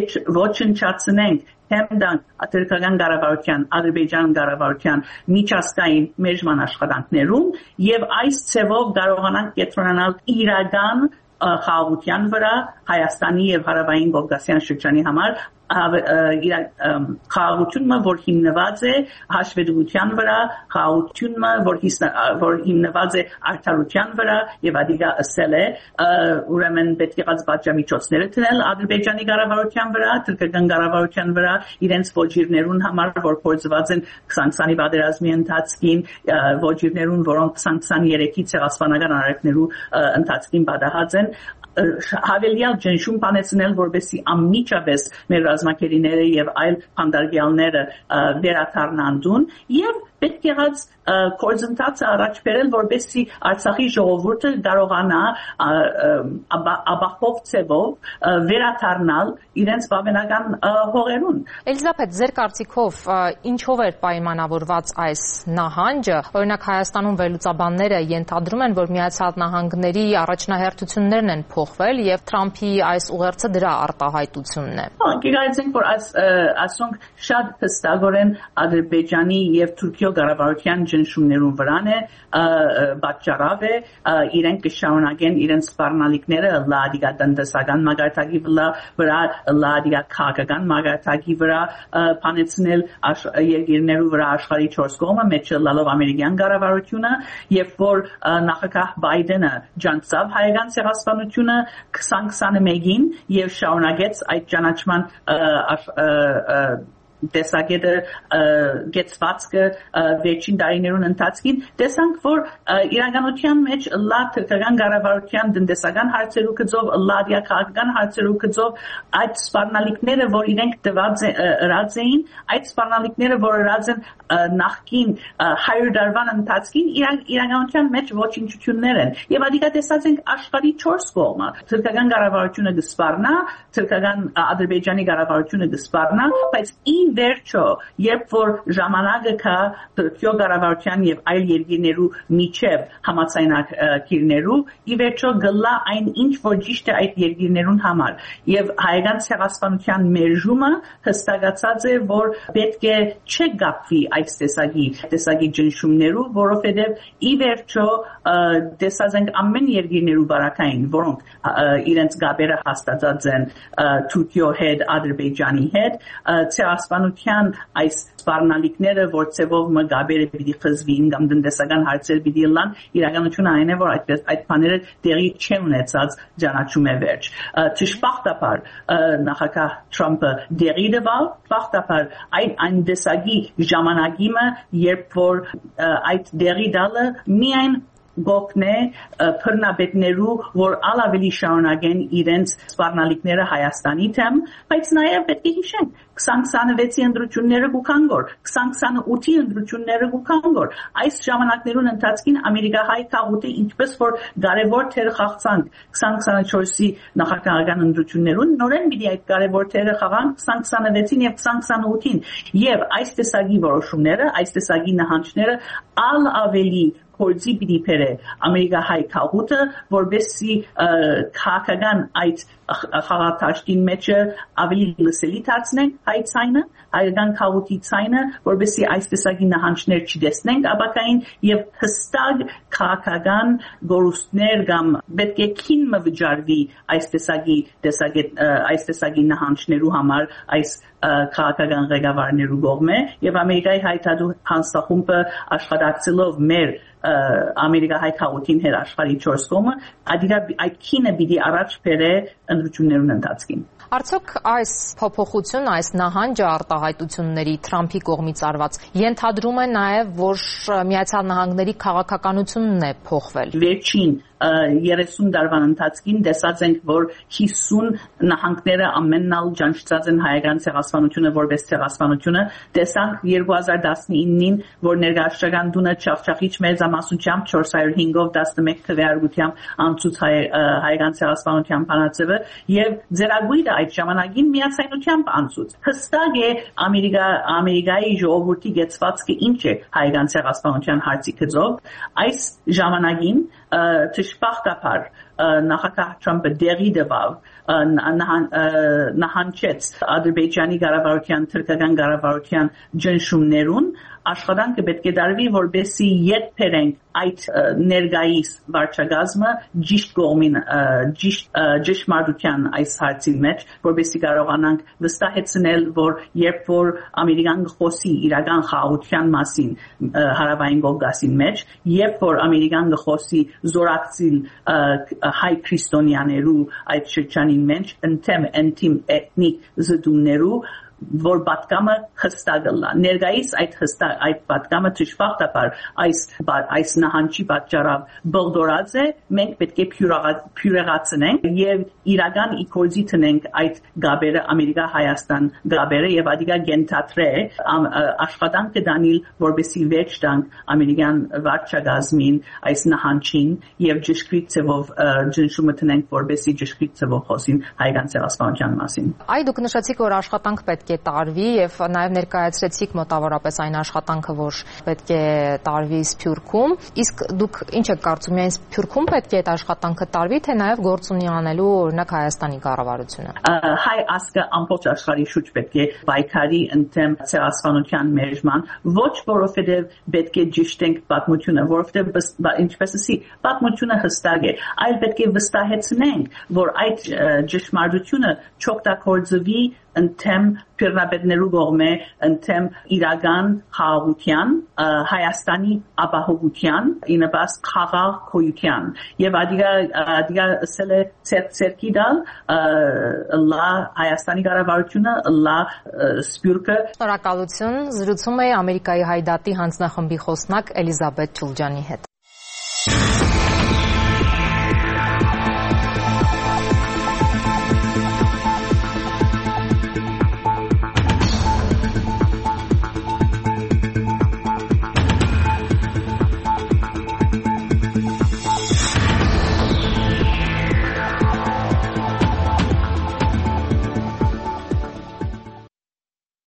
ոչնչացնենք Հեմդան աթերքական կառավարության, Ադրբեջան կառավարության միջազգային մեժման աշխատանքներում եւ այս ցեվով կարողանանք կենտրոնանալ իրական խաղաղության վրա Հայաստանի եւ Հարավային Կովկասյան շրջանի համար խաղաղությունը, որ հիմնված է հաշվետվության վրա, խաղաղությունը, որ հիմնված է արդարության վրա եւ ադիգա ասել է, ուրեմն պետք է պատժամիջոցները դնել Ադրբեջանի կառավարության վրա, թուրքական կառավարության վրա, իրենց ոչիրներուն համար, որ փորձված են քսան քսանի պատերազմի ընթացքին, ոչիրներուն, որոնք քսան քսաներեքի ցեղասպանական արարքներու ընթացքին պատահած են, հավելյալ ճնշում բանեցնել, որովհետեւ անմիջապես մեր ռազմակերիները եւ այլ փանդարգյալները վերաթարնանդուն եւ պետք եղած կորձընթացը առաջ բերել, որպեսզի Արցախի ժողովուրդը կարողանա ապահով ցևով վերադառնալ իրենց բավենական հողերուն։ Էլիզաբեթ, ձեր կարծիքով ինչով էր պայմանավորված այս նահանջը? Օրինակ Հայաստանում վերլուծաբանները ենթադրում են, որ Միացյալ Նահանգների առաջնահերթություններն են փոխվել եւ Թրամփի այս ուղերձը դրա արտահայտությունն է։ Գիտենք, որ ասոնք շատ հստակորեն Ադրբեջանի եւ Թուրքիո կառավարության ճնշումներուն վրան է պատճառավ է, իրենք կշարունակեն իրենց սպառնալիքները լադիգա տնտեսական մագարտակի վրա, լադիգա քաղաքական մագարտակի վրա փանեցնել երկիրներու վրա աշխարհի չորս կողմը, մեջ լալով ամերիկյան կառավարությունը, երբ որ նախագահ Բայդենը ջանցավ հայկական ցեղասպանությունը քսան քսանմեկին եւ շարունակեց այդ ճանաչման տեսակետը գեցվածքը վերջին տարիներուն ընթացքին տեսանք, որ իրականության մեջ լա թրքական կառավարության տնտեսական հարցերու գծով, լադիա քաղաքական հարցերու գծով այդ սպառնալիքները, որ իրենք տված ըրած էին, այդ սպառնալիքները, որ ըրած են նախքին հարյուր տարվան ընթացքին, իրականության մեջ ոչնչություններ են։ Եվ ադիկա տեսած ենք աշխարհի չորս կողմը։ Թրքական կառավարությունը կսպառնա, թրքական Ադրբեջանի կառավարությունը կսպառնա, բայց վերջո, երբ որ ժամանակը կա Թուրքիո կառավարության եւ այլ երկրներու միջև համաձայնագիրներու, ի վերջո գլա այն ինչ որ ճիշտ է այդ երկրներուն համար։ Եվ հայկական ցեղասպանության մերժումը հստակացած է, որ պետք է չգապվի այս տեսակի տեսակի ճնշումներու, որովհետեւ ի վերջո տեսած ենք ամեն երկրներու բարակային, որոնք իրենց գաբերը հաստատած են Թուրքիո հետ, Ադրբեջանի հետ, ցեղասպանության այս սպառնալիքները, որ ցևով մգաբերը պիտի խզվին կամ տնտեսական հարցեր պիտի լան, իրականությունը այն է, որ այդպես այդ բաները տեղի չեն ունեցած ճանաչում է վերջ։ Ճշմարտաբար նախագահ Թրամփը դերի դվալ, ճշմարտաբար այն այն դեսագի ժամանակիմը, երբ որ այդ դերի դալը միայն գոքնե փռնաբետներու, որ ալավելի շարունակեն իրենց սպառնալիքները Հայաստանի թեմ, բայց նաև պետք է հիշենք քսան քսանվեցի ընտրությունները գուքանգոր, քսան քսանութի ընտրությունները գուքանգոր։ Այս ժամանակներուն ընթացքին ամերիկահայ քաղուտը ինչպես որ կարևոր թեր խաղցանք քսան քսանչորսի նախագահական ընտրություններուն, նորեն պիտի այդ կարևոր թերը խաղանք քսան քսանվեցին եւ քսան քսանութին, եւ այս տեսակի որոշումները, այս տեսակի նահանջները ալ ավելի կորձի պիտի բերե ամերիկահայ քաղուտը, որբեսի քաղաքական այդ խաղաթաշտին մեջը ավելի լսելի դարձնենք հայ ցայնը, հայկական քաղուտի ցայնը, որբեսի այս տեսակի նահանջներ չտեսնենք ապակային եւ հստակ քաղաքական գորուստներ կամ պետք է քինը վճարվի այս տեսակի տեսակի այս տեսակի նահանջներու համար այս քաղաքական ղեկավարներու կողմէ եւ Ամերիկայի հայտարարու հանձնախումբը աշխատակցելով մեր ամերիկահայ քաղաքին հետ աշխարհի չորս կողմը, այդ քինը պիտի առաջ բերե ընտրություններուն ընթացքին։ Արդյոք այս փոփոխություն, այս նահանջը արտահայտությունների Թրամփի կողմից արված ենթադրում է նաև, որ Միացյալ Նահանգների քաղաքականությունն է փոխվել։ Վերջին երեսուն տարվան ընթացքին տեսած ենք, որ հիսուն նահանգները ամենալ ճանաչած են հայկական ցեղասպանությունը որպես ցեղասպանությունը։ Տեսանք երկու հազար տասնինին, որ ներկայացական դունը Չավչախիչ մեծամասնությամբ չորս հարյուր հինգով տասնմեկ քվեարկությամբ անցուց հայկական ցեղասպանության բանացևը եւ ձերագույրը այդ ժամանակին միացայնությամբ անցուց։ Հստակ է Ամերիկա Ամերիկայի ժողովրդի գեցվածքը ինչ է հայկական ցեղասպանության հարցի գծով։ Այս ժամանակին ճշմարտաբար նախագահ Թրամփը դերի դվավ նահանջեց Ադրբեջանի կառավարության, թուրքական կառավարության ճնշումներուն, աշխատանքը պետք է դարվի, որբեսի ետ բերենք այդ ներգայիս վարչագազմը ճիշտ կողմին, ճիշտ ճշմարտության այս հարցի մեջ, որբեսի կարողանանք վստահեցնել, որ երբ որ ամերիկան խոսի իրական խաղաղության մասին հարավային Կովկասի մեջ, երբ որ ամերիկան խոսի զորակցիլ հայ քրիստոնյաներու այդ շրջանի մեջ, ընդեմ ինտիմ էթնիկ զդումներու, որ պատկամը հստակ լա ներգայիս այդ հստակ այդ պատկամը ճշմարտաբար այս այս նահանջի պատճառով բողդորած է մենք պետք է փյուրեղացնենք եւ իրական իքորձի տնենք այդ գաբերը Ամերիկա Հայաստան գաբերը եւ ադիգա գենթատրե աշխատանքը դանիլ որբեսի վեճ տանք ամերիկյան վարչագազմին այս նահանջին եւ ճշգրիտ ծավով ճնշումը տնենք որբեսի ճշգրիտ ծավով խոսին հայկական ցեղասպանության մասին Այ դուք նշեցիք որ աշխատանք պետք է տարվի եւ նաեւ ներկայացրեցիք մոտավորապես այն աշխատանքը որ պետք է տարվի Սփյուռքում իսկ դուք ինչ եք կարծում միայն Սփյուռքում պետք է այդ աշխատանքը տարվի թե նաեւ գործ ունի անելու օրինակ Հայաստանի կառավարությունը Հայ ասկը ամբողջ աշխարհի շուրջ պետք է պայքարի ընդդեմ ցեղասպանության մերժման ոչ որովհետեւ պետք է ճիշտենք պատմությունը որովհետեւ ինչպես ասի պատմությունը հստակ է այլ պետք է վստահեցնենք որ այդ ճշմարտությունը չօգտագործվի ընդդեմ պիրնաբետներու կողմէ ընդդեմ իրական խաղաղության Հայաստանի ապահովության ինաբաս խաղաղ քոյության եւ ադիգա ադիգա սելե ցերկի դալ լա Հայաստանի կառավարությունը լա Սփյուռքը Շնորհակալություն զրուցում է Ամերիկայի Հայդատի հանձնախմբի խոսնակ Էլիզաբեթ Չուլջանի հետ